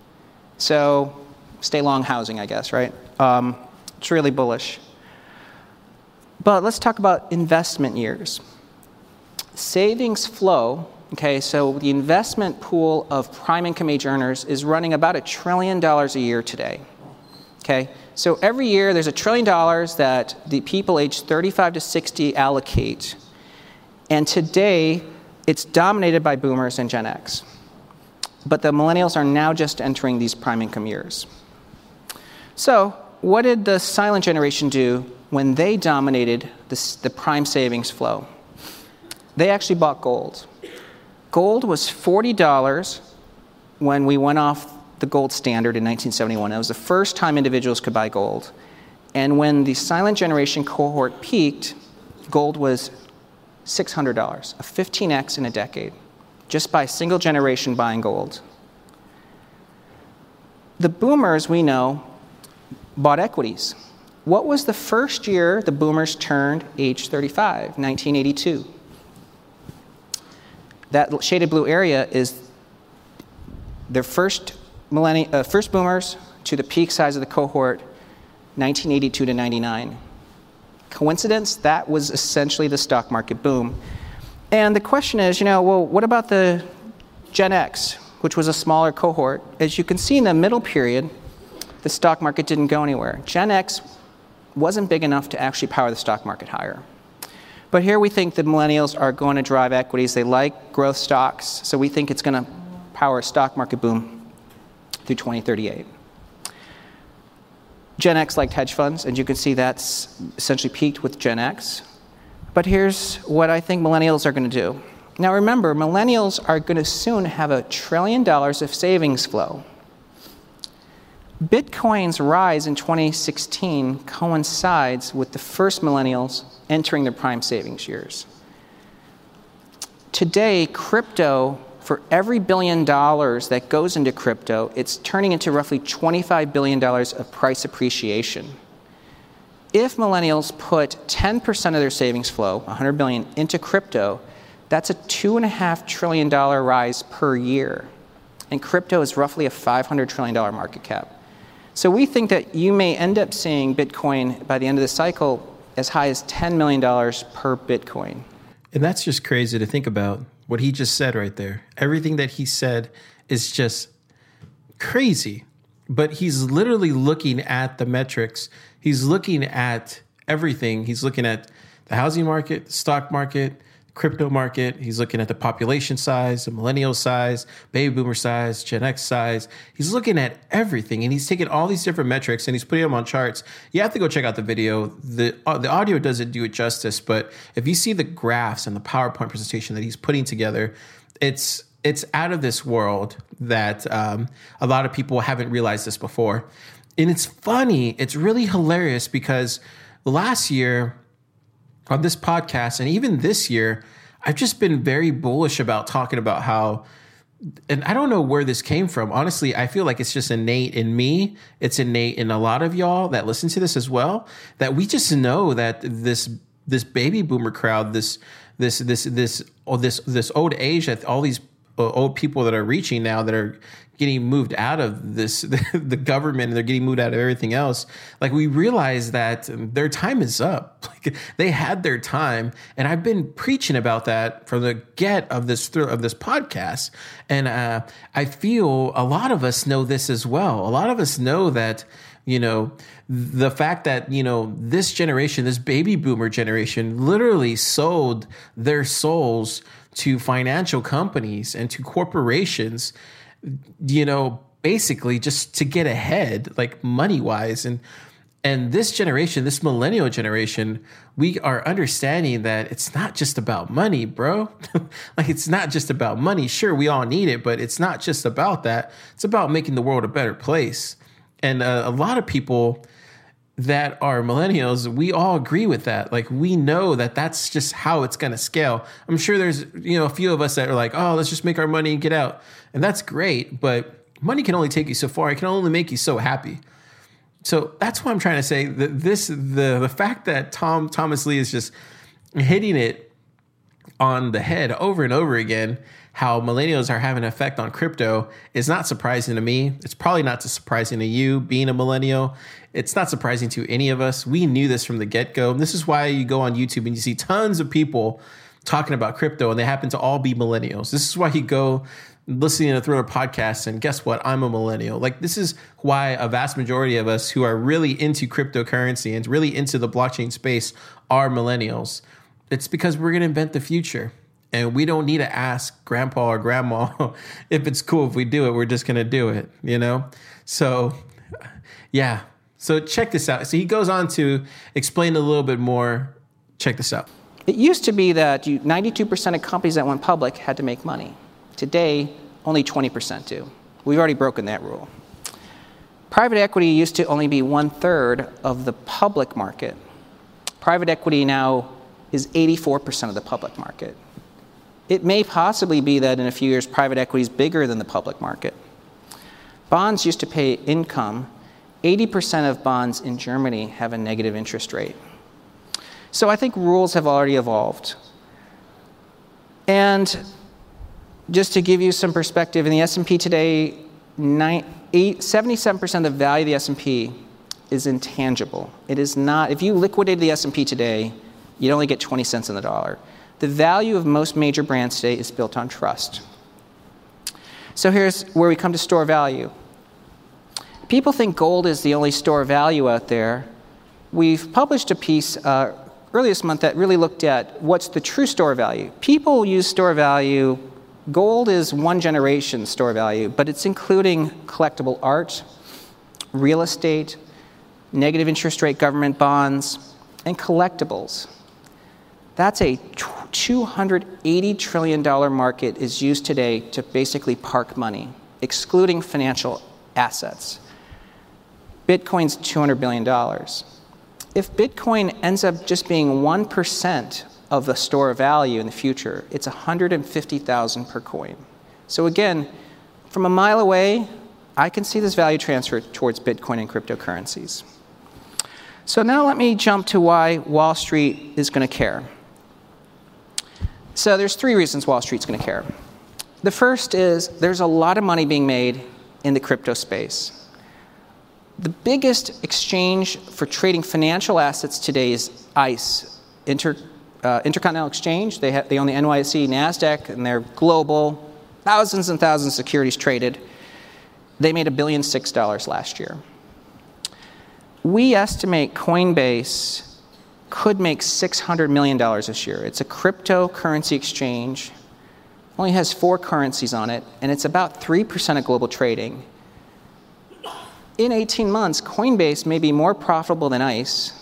So stay long housing, I guess, right? It's really bullish. But let's talk about investment years. Savings flow, okay, so the investment pool of prime income age earners is running about $1 trillion a year today. Okay, so every year there's $1 trillion that the people aged 35 to 60 allocate. And today it's dominated by boomers and Gen X. But the millennials are now just entering these prime income years. So what did the silent generation do when they dominated the prime savings flow? They actually bought gold. Gold was $40 when we went off the gold standard in 1971. That was the first time individuals could buy gold. And when the silent generation cohort peaked, gold was $600, a 15x in a decade, just by a single generation buying gold. The boomers, we know, bought equities. What was the first year the boomers turned age 35? 1982. That shaded blue area is their first boomers to the peak size of the cohort, 1982 to 99. Coincidence? That was essentially the stock market boom. And the question is, well, what about the Gen X, which was a smaller cohort? As you can see in the middle period, the stock market didn't go anywhere. Gen X wasn't big enough to actually power the stock market higher. But here we think the millennials are going to drive equities. They like growth stocks, so we think it's going to power a stock market boom through 2038. Gen X liked hedge funds, and you can see that's essentially peaked with Gen X. But here's what I think millennials are going to do. Now remember, millennials are going to soon have $1 trillion of savings flow. Bitcoin's rise in 2016 coincides with the first millennials entering their prime savings years. Today, crypto, for every $1 billion that goes into crypto, it's turning into roughly $25 billion of price appreciation. If millennials put 10% of their savings flow, $100 billion, into crypto, that's a $2.5 trillion rise per year. And crypto is roughly a $500 trillion market cap. So we think that you may end up seeing Bitcoin by the end of the cycle as high as $10 million per Bitcoin. And that's just crazy to think about, what he just said right there. Everything that he said is just crazy. But he's literally looking at the metrics. He's looking at everything. He's looking at the housing market, the stock market, crypto market. He's looking at the population size, the millennial size, baby boomer size, Gen X size. He's looking at everything, and he's taking all these different metrics and he's putting them on charts. You have to go check out the video. The audio doesn't do it justice, but if you see the graphs and the PowerPoint presentation that he's putting together, it's out of this world that a lot of people haven't realized this before. And it's funny. It's really hilarious because last year, on this podcast, and even this year, I've just been very bullish about talking about how, and I don't know where this came from. Honestly, I feel like it's just innate in me. It's innate in a lot of y'all that listen to this as well, that we just know that this baby boomer crowd, this old age, that all these old people that are reaching now, that are getting moved out of the government, and they're getting moved out of everything else. Like, we realize that their time is up. Like, they had their time, and I've been preaching about that from the get of this podcast. And I feel a lot of us know this as well. A lot of us know that, the fact that, this generation, this baby boomer generation, literally sold their souls to financial companies and to corporations, basically just to get ahead, like money-wise. And this generation, this millennial generation, we are understanding that it's not just about money, bro. Like, it's not just about money. Sure, we all need it, but it's not just about that. It's about making the world a better place. And a lot of people that are millennials, we all agree with that. Like, we know that that's just how it's going to scale. I'm sure there's, a few of us that are like, oh, let's just make our money and get out. And that's great, but money can only take you so far. It can only make you so happy. So that's what I'm trying to say. That the fact that Thomas Lee is just hitting it on the head over and over again, how millennials are having an effect on crypto, is not surprising to me. It's probably not surprising to you, being a millennial. It's not surprising to any of us. We knew this from the get-go. And this is why you go on YouTube and you see tons of people talking about crypto, and they happen to all be millennials. This is why you go listening to Thriller podcasts, and guess what? I'm a millennial. Like, this is why a vast majority of us who are really into cryptocurrency and really into the blockchain space are millennials. It's because we're going to invent the future. And we don't need to ask grandpa or grandma if it's cool if we do it. We're just going to do it, you know? So, yeah. So check this out. So he goes on to explain a little bit more. Check this out. It used to be that 92% of companies that went public had to make money. Today, only 20% do. We've already broken that rule. Private equity used to only be 1/3 of the public market. Private equity now is 84% of the public market. It may possibly be that in a few years, private equity is bigger than the public market. Bonds used to pay income. 80% of bonds in Germany have a negative interest rate. So I think rules have already evolved. And just to give you some perspective, in the S&P today, 77% of the value of the S&P is intangible. It is not, if you liquidated the S&P today, you'd only get 20 cents on the dollar. The value of most major brands today is built on trust. So here's where we come to store value. People think gold is the only store of value out there. We've published a piece earlier this month that really looked at what's the true store value. People use store value. Gold is one generation store value, but it's including collectible art, real estate, negative interest rate government bonds, and collectibles. That's a $280 trillion market is used today to basically park money, excluding financial assets. Bitcoin's $200 billion. If Bitcoin ends up just being 1% of the store of value in the future, it's $150,000 per coin. So again, from a mile away, I can see this value transfer towards Bitcoin and cryptocurrencies. So now let me jump to why Wall Street is going to care. So there's 3 reasons Wall Street's going to care. The first is there's a lot of money being made in the crypto space. The biggest exchange for trading financial assets today is ICE, Intercontinental Exchange. They own the NYSE, NASDAQ, and they're global. Thousands and thousands of securities traded. They made $1.6 billion last year. We estimate Coinbase could make $600 million this year. It's a cryptocurrency exchange, only has 4 currencies on it, and it's about 3% of global trading. In 18 months, Coinbase may be more profitable than ICE,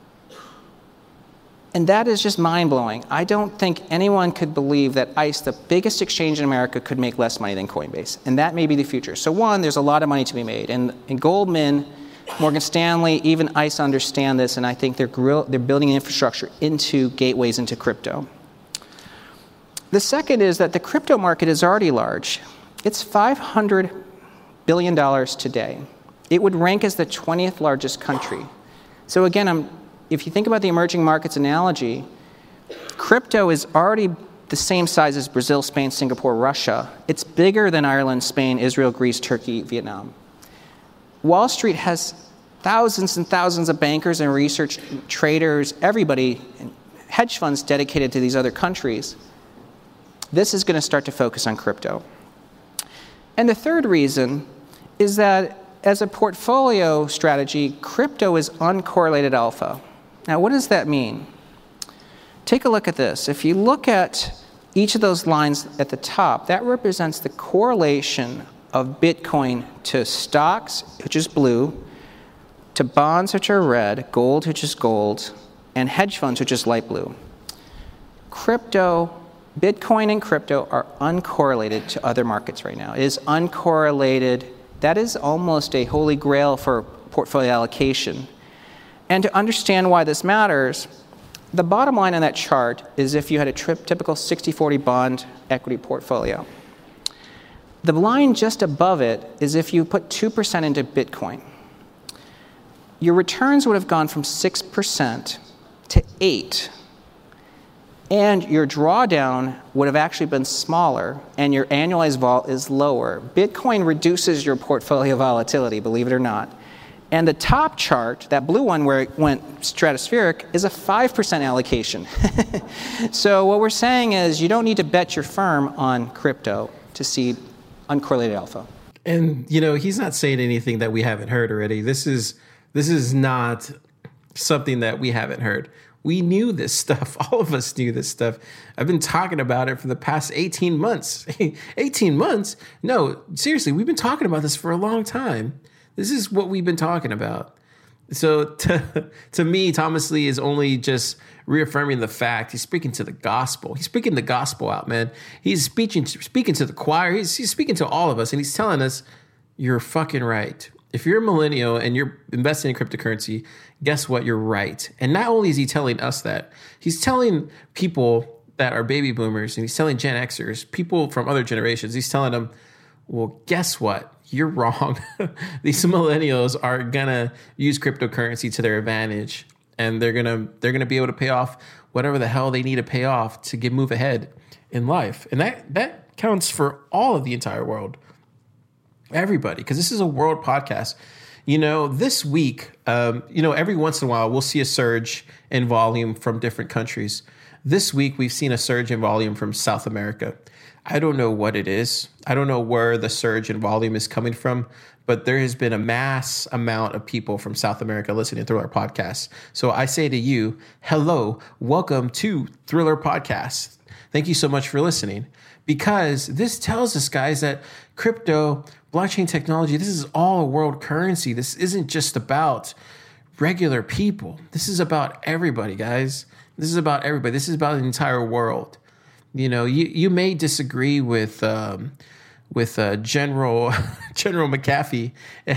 and that is just mind-blowing. I don't think anyone could believe that ICE, the biggest exchange in America, could make less money than Coinbase, and that may be the future. So one, there's a lot of money to be made, and Goldman, Morgan Stanley, even ICE understand this, and I think they're building an infrastructure into gateways into crypto. The second is that the crypto market is already large. It's $500 billion today. It would rank as the 20th largest country. So again, if you think about the emerging markets analogy, crypto is already the same size as Brazil, Spain, Singapore, Russia. It's bigger than Ireland, Spain, Israel, Greece, Turkey, Vietnam. Wall Street has thousands and thousands of bankers and research traders, everybody, hedge funds dedicated to these other countries. This is going to start to focus on crypto. And the third reason is that as a portfolio strategy, crypto is uncorrelated alpha. Now, what does that mean? Take a look at this. If you look at each of those lines at the top, that represents the correlation of Bitcoin to stocks, which is blue, to bonds, which are red, gold, which is gold, and hedge funds, which is light blue. Bitcoin and crypto are uncorrelated to other markets right now. It is uncorrelated. That is almost a holy grail for portfolio allocation. And to understand why this matters, the bottom line on that chart is if you had a typical 60-40 bond equity portfolio. The line just above it is if you put 2% into Bitcoin. Your returns would have gone from 6% to 8%. And your drawdown would have actually been smaller, and your annualized vol is lower. Bitcoin reduces your portfolio volatility, believe it or not. And the top chart, that blue one where it went stratospheric, is a 5% allocation. So what we're saying is you don't need to bet your firm on crypto to see uncorrelated alpha. And, he's not saying anything that we haven't heard already. This is not something that we haven't heard. We knew this stuff. All of us knew this stuff. I've been talking about it for the past 18 months. 18 months? No, seriously, we've been talking about this for a long time. This is what we've been talking about. So to me, Thomas Lee is only just reaffirming the fact. He's speaking to the gospel. He's speaking the gospel out, man. He's speaking to the choir. He's speaking to all of us, and he's telling us, you're fucking right. If you're a millennial and you're investing in cryptocurrency, guess what? You're right. And not only is he telling us that, he's telling people that are baby boomers, and he's telling Gen Xers, people from other generations, he's telling them, well, guess what? You're wrong. These millennials are gonna use cryptocurrency to their advantage, and they're gonna be able to pay off whatever the hell they need to pay off to move ahead in life. And that counts for all of the entire world. Everybody, because this is a world podcast. This week, every once in a while, we'll see a surge in volume from different countries. This week, we've seen a surge in volume from South America. I don't know what it is. I don't know where the surge in volume is coming from, but there has been a mass amount of people from South America listening to our podcast. So I say to you, hello, welcome to Thriller Podcast. Thank you so much for listening, because this tells us, guys, that crypto, blockchain technology, this is all a world currency. This isn't just about regular people. This is about everybody, guys. This is about everybody. This is about the entire world. You may disagree with General McAfee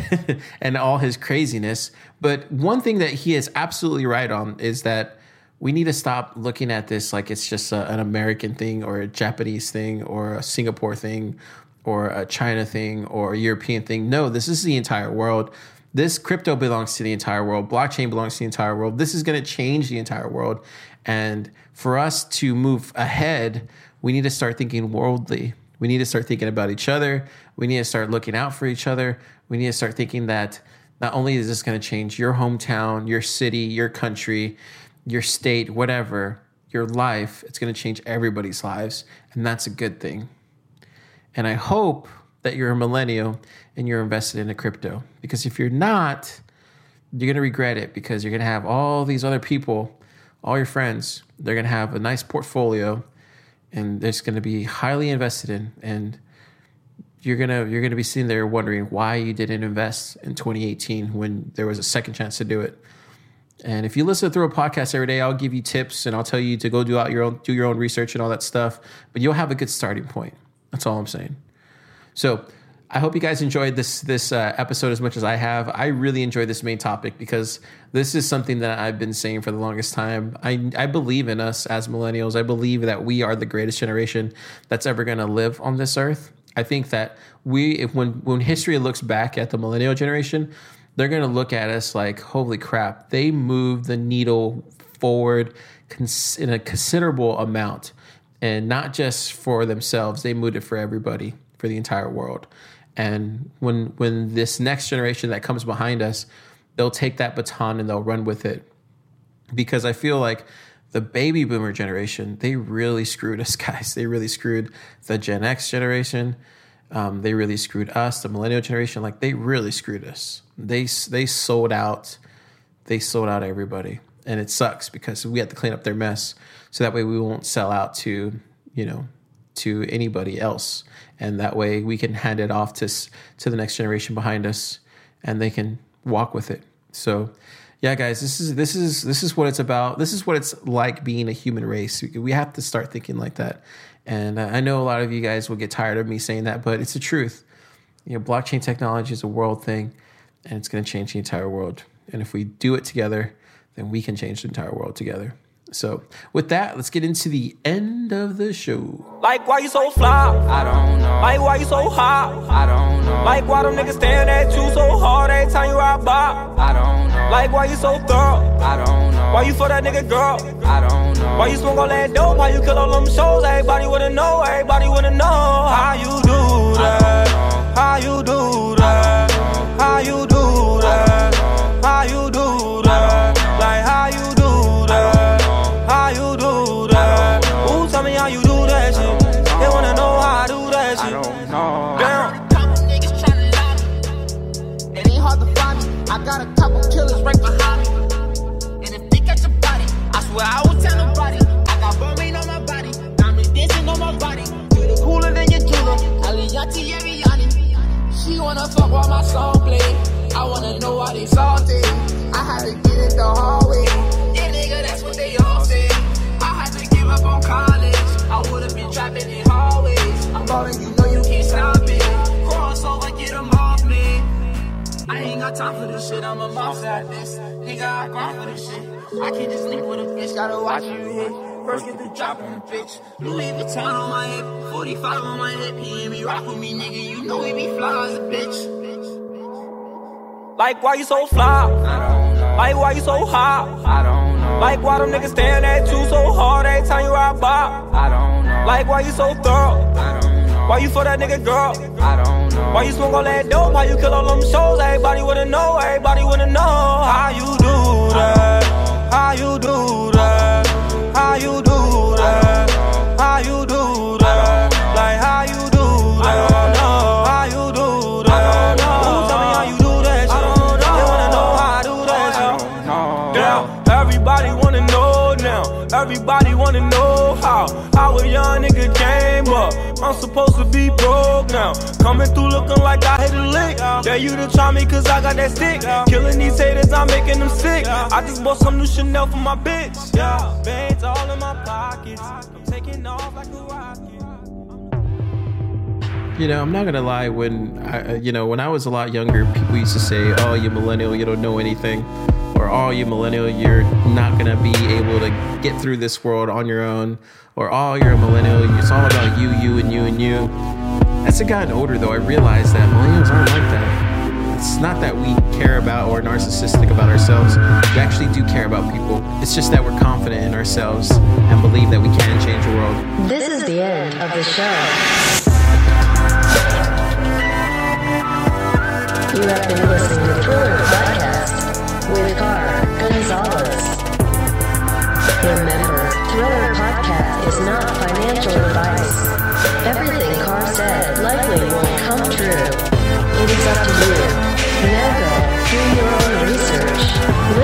and all his craziness, but one thing that he is absolutely right on is that we need to stop looking at this like it's just an American thing or a Japanese thing or a Singapore thing or a China thing or a European thing. No, this is the entire world. This crypto belongs to the entire world. Blockchain belongs to the entire world. This is going to change the entire world. And for us to move ahead, we need to start thinking worldly. We need to start thinking about each other. We need to start looking out for each other. We need to start thinking that not only is this going to change your hometown, your city, your country, your state, whatever, your life, it's going to change everybody's lives. And that's a good thing. And I hope that you're a millennial and you're invested in a crypto. Because if you're not, you're going to regret it, because you're going to have all these other people, all your friends, they're going to have a nice portfolio and they're going to be highly invested in. And you're going to be sitting there wondering why you didn't invest in 2018 when there was a second chance to do it. And if you listen through a podcast every day, I'll give you tips and I'll tell you to go do your own research and all that stuff. But you'll have a good starting point. That's all I'm saying. So I hope you guys enjoyed this episode as much as I have. I really enjoyed this main topic because this is something that I've been saying for the longest time. I believe in us as millennials. I believe that we are the greatest generation that's ever going to live on this earth. I think that when history looks back at the millennial generation, they're going to look at us like, holy crap, they moved the needle forward in a considerable amount. And not just for themselves, they moved it for everybody, for the entire world. And when this next generation that comes behind us, they'll take that baton and they'll run with it. Because I feel like the baby boomer generation, they really screwed us, guys. They really screwed the Gen X generation. They really screwed us, the millennial generation. Like, they really screwed us. They sold out. They sold out everybody. And it sucks because we have to clean up their mess so that way we won't sell out to anybody else. And that way we can hand it off to the next generation behind us and they can walk with it. So yeah, guys, this is what it's about. This is what it's like being a human race. We have to start thinking like that. And I know a lot of you guys will get tired of me saying that, but it's the truth. Blockchain technology is a world thing and it's going to change the entire world. And if we do it together, then we can change the entire world together. So with that, let's get into the end of the show. Like, why you so fly? I don't know. Like, why you so hot? I don't know. Like, why them niggas staring at you so hard every time you ride by? I don't know. Like, why you so thorough? I don't know. Why you for that nigga girl? I don't know. Why you smoke all that dope? Why you kill all them shows? Everybody wanna know. Everybody wanna know how you do that. How you do that? How you do that? How you do that? Like, how you do that? How you do that? Ooh, tell me how you do that shit. They wanna know how I do that shit. Damn. killers right behind me. And if they catch a body, I swear I won't tell nobody. I got Balmain on my body, diamonds dancing on my body. You the cooler than your jeweler, Alianti Ariani. She wanna fuck while my song play. I wanna know why they salty. I had to get it the hard way. Yeah, nigga, that's what they all say. I had to give up on college. I would've been trapping in hallways. I'm ballin', you know you can't stop it. Crossover, get them off me. I ain't got time for this shit, I'm a mouse at this. Nigga, I grind for this shit. I can't just link with a bitch, gotta watch you hit. First get the drop on the bitch. Louis Vuitton on my hip, 45 on my hip. He ain't be rock with me, nigga, you know we be fly as a bitch. Like, why you so fly? I don't know. Like, why you so hot? I don't know. Like, why them niggas staring at you so hard every time you ride by? I don't know. Like, why you so thorough? I don't know. Why you for that nigga girl? I don't know. Why you smoke all that dope? How you kill all them shows? Everybody wanna know, everybody wanna know how you do that. How you do that? How you do that? How you do that? Like, how you do that? I don't know. How you do that? I don't know. Who tell me how you do that? I don't know. They wanna know how I do that. I don't know. Damn, everybody wanna know now. Everybody wanna know how a young nigga came up. I'm supposed to be broke now. Coming through looking like I hit a lick. Dare you to try me cause I got that stick. Killing these haters, I'm making them sick. I just bought some new Chanel for my bitch. Yeah, veins all in my pockets. I'm taking off like a rocket. You know, I'm not gonna lie. When I was a lot younger, people used to say, "Oh, you millennial, you don't know anything," or "Oh, you millennial, you're not gonna be able to get through this world on your own," or "Oh, you're a millennial, it's all about you, you, and you, and you." As I gotten older, though, I realized that millennials aren't like that. It's not that we care about or narcissistic about ourselves. We actually do care about people. It's just that we're confident in ourselves and believe that we can change the world. This is the end of the show. You have been listening to Thriller Podcast with Car Gonzalez. Remember, Thriller Podcast is not financial advice. Everything Car said likely won't come true. It is up to you. Now go do your own research.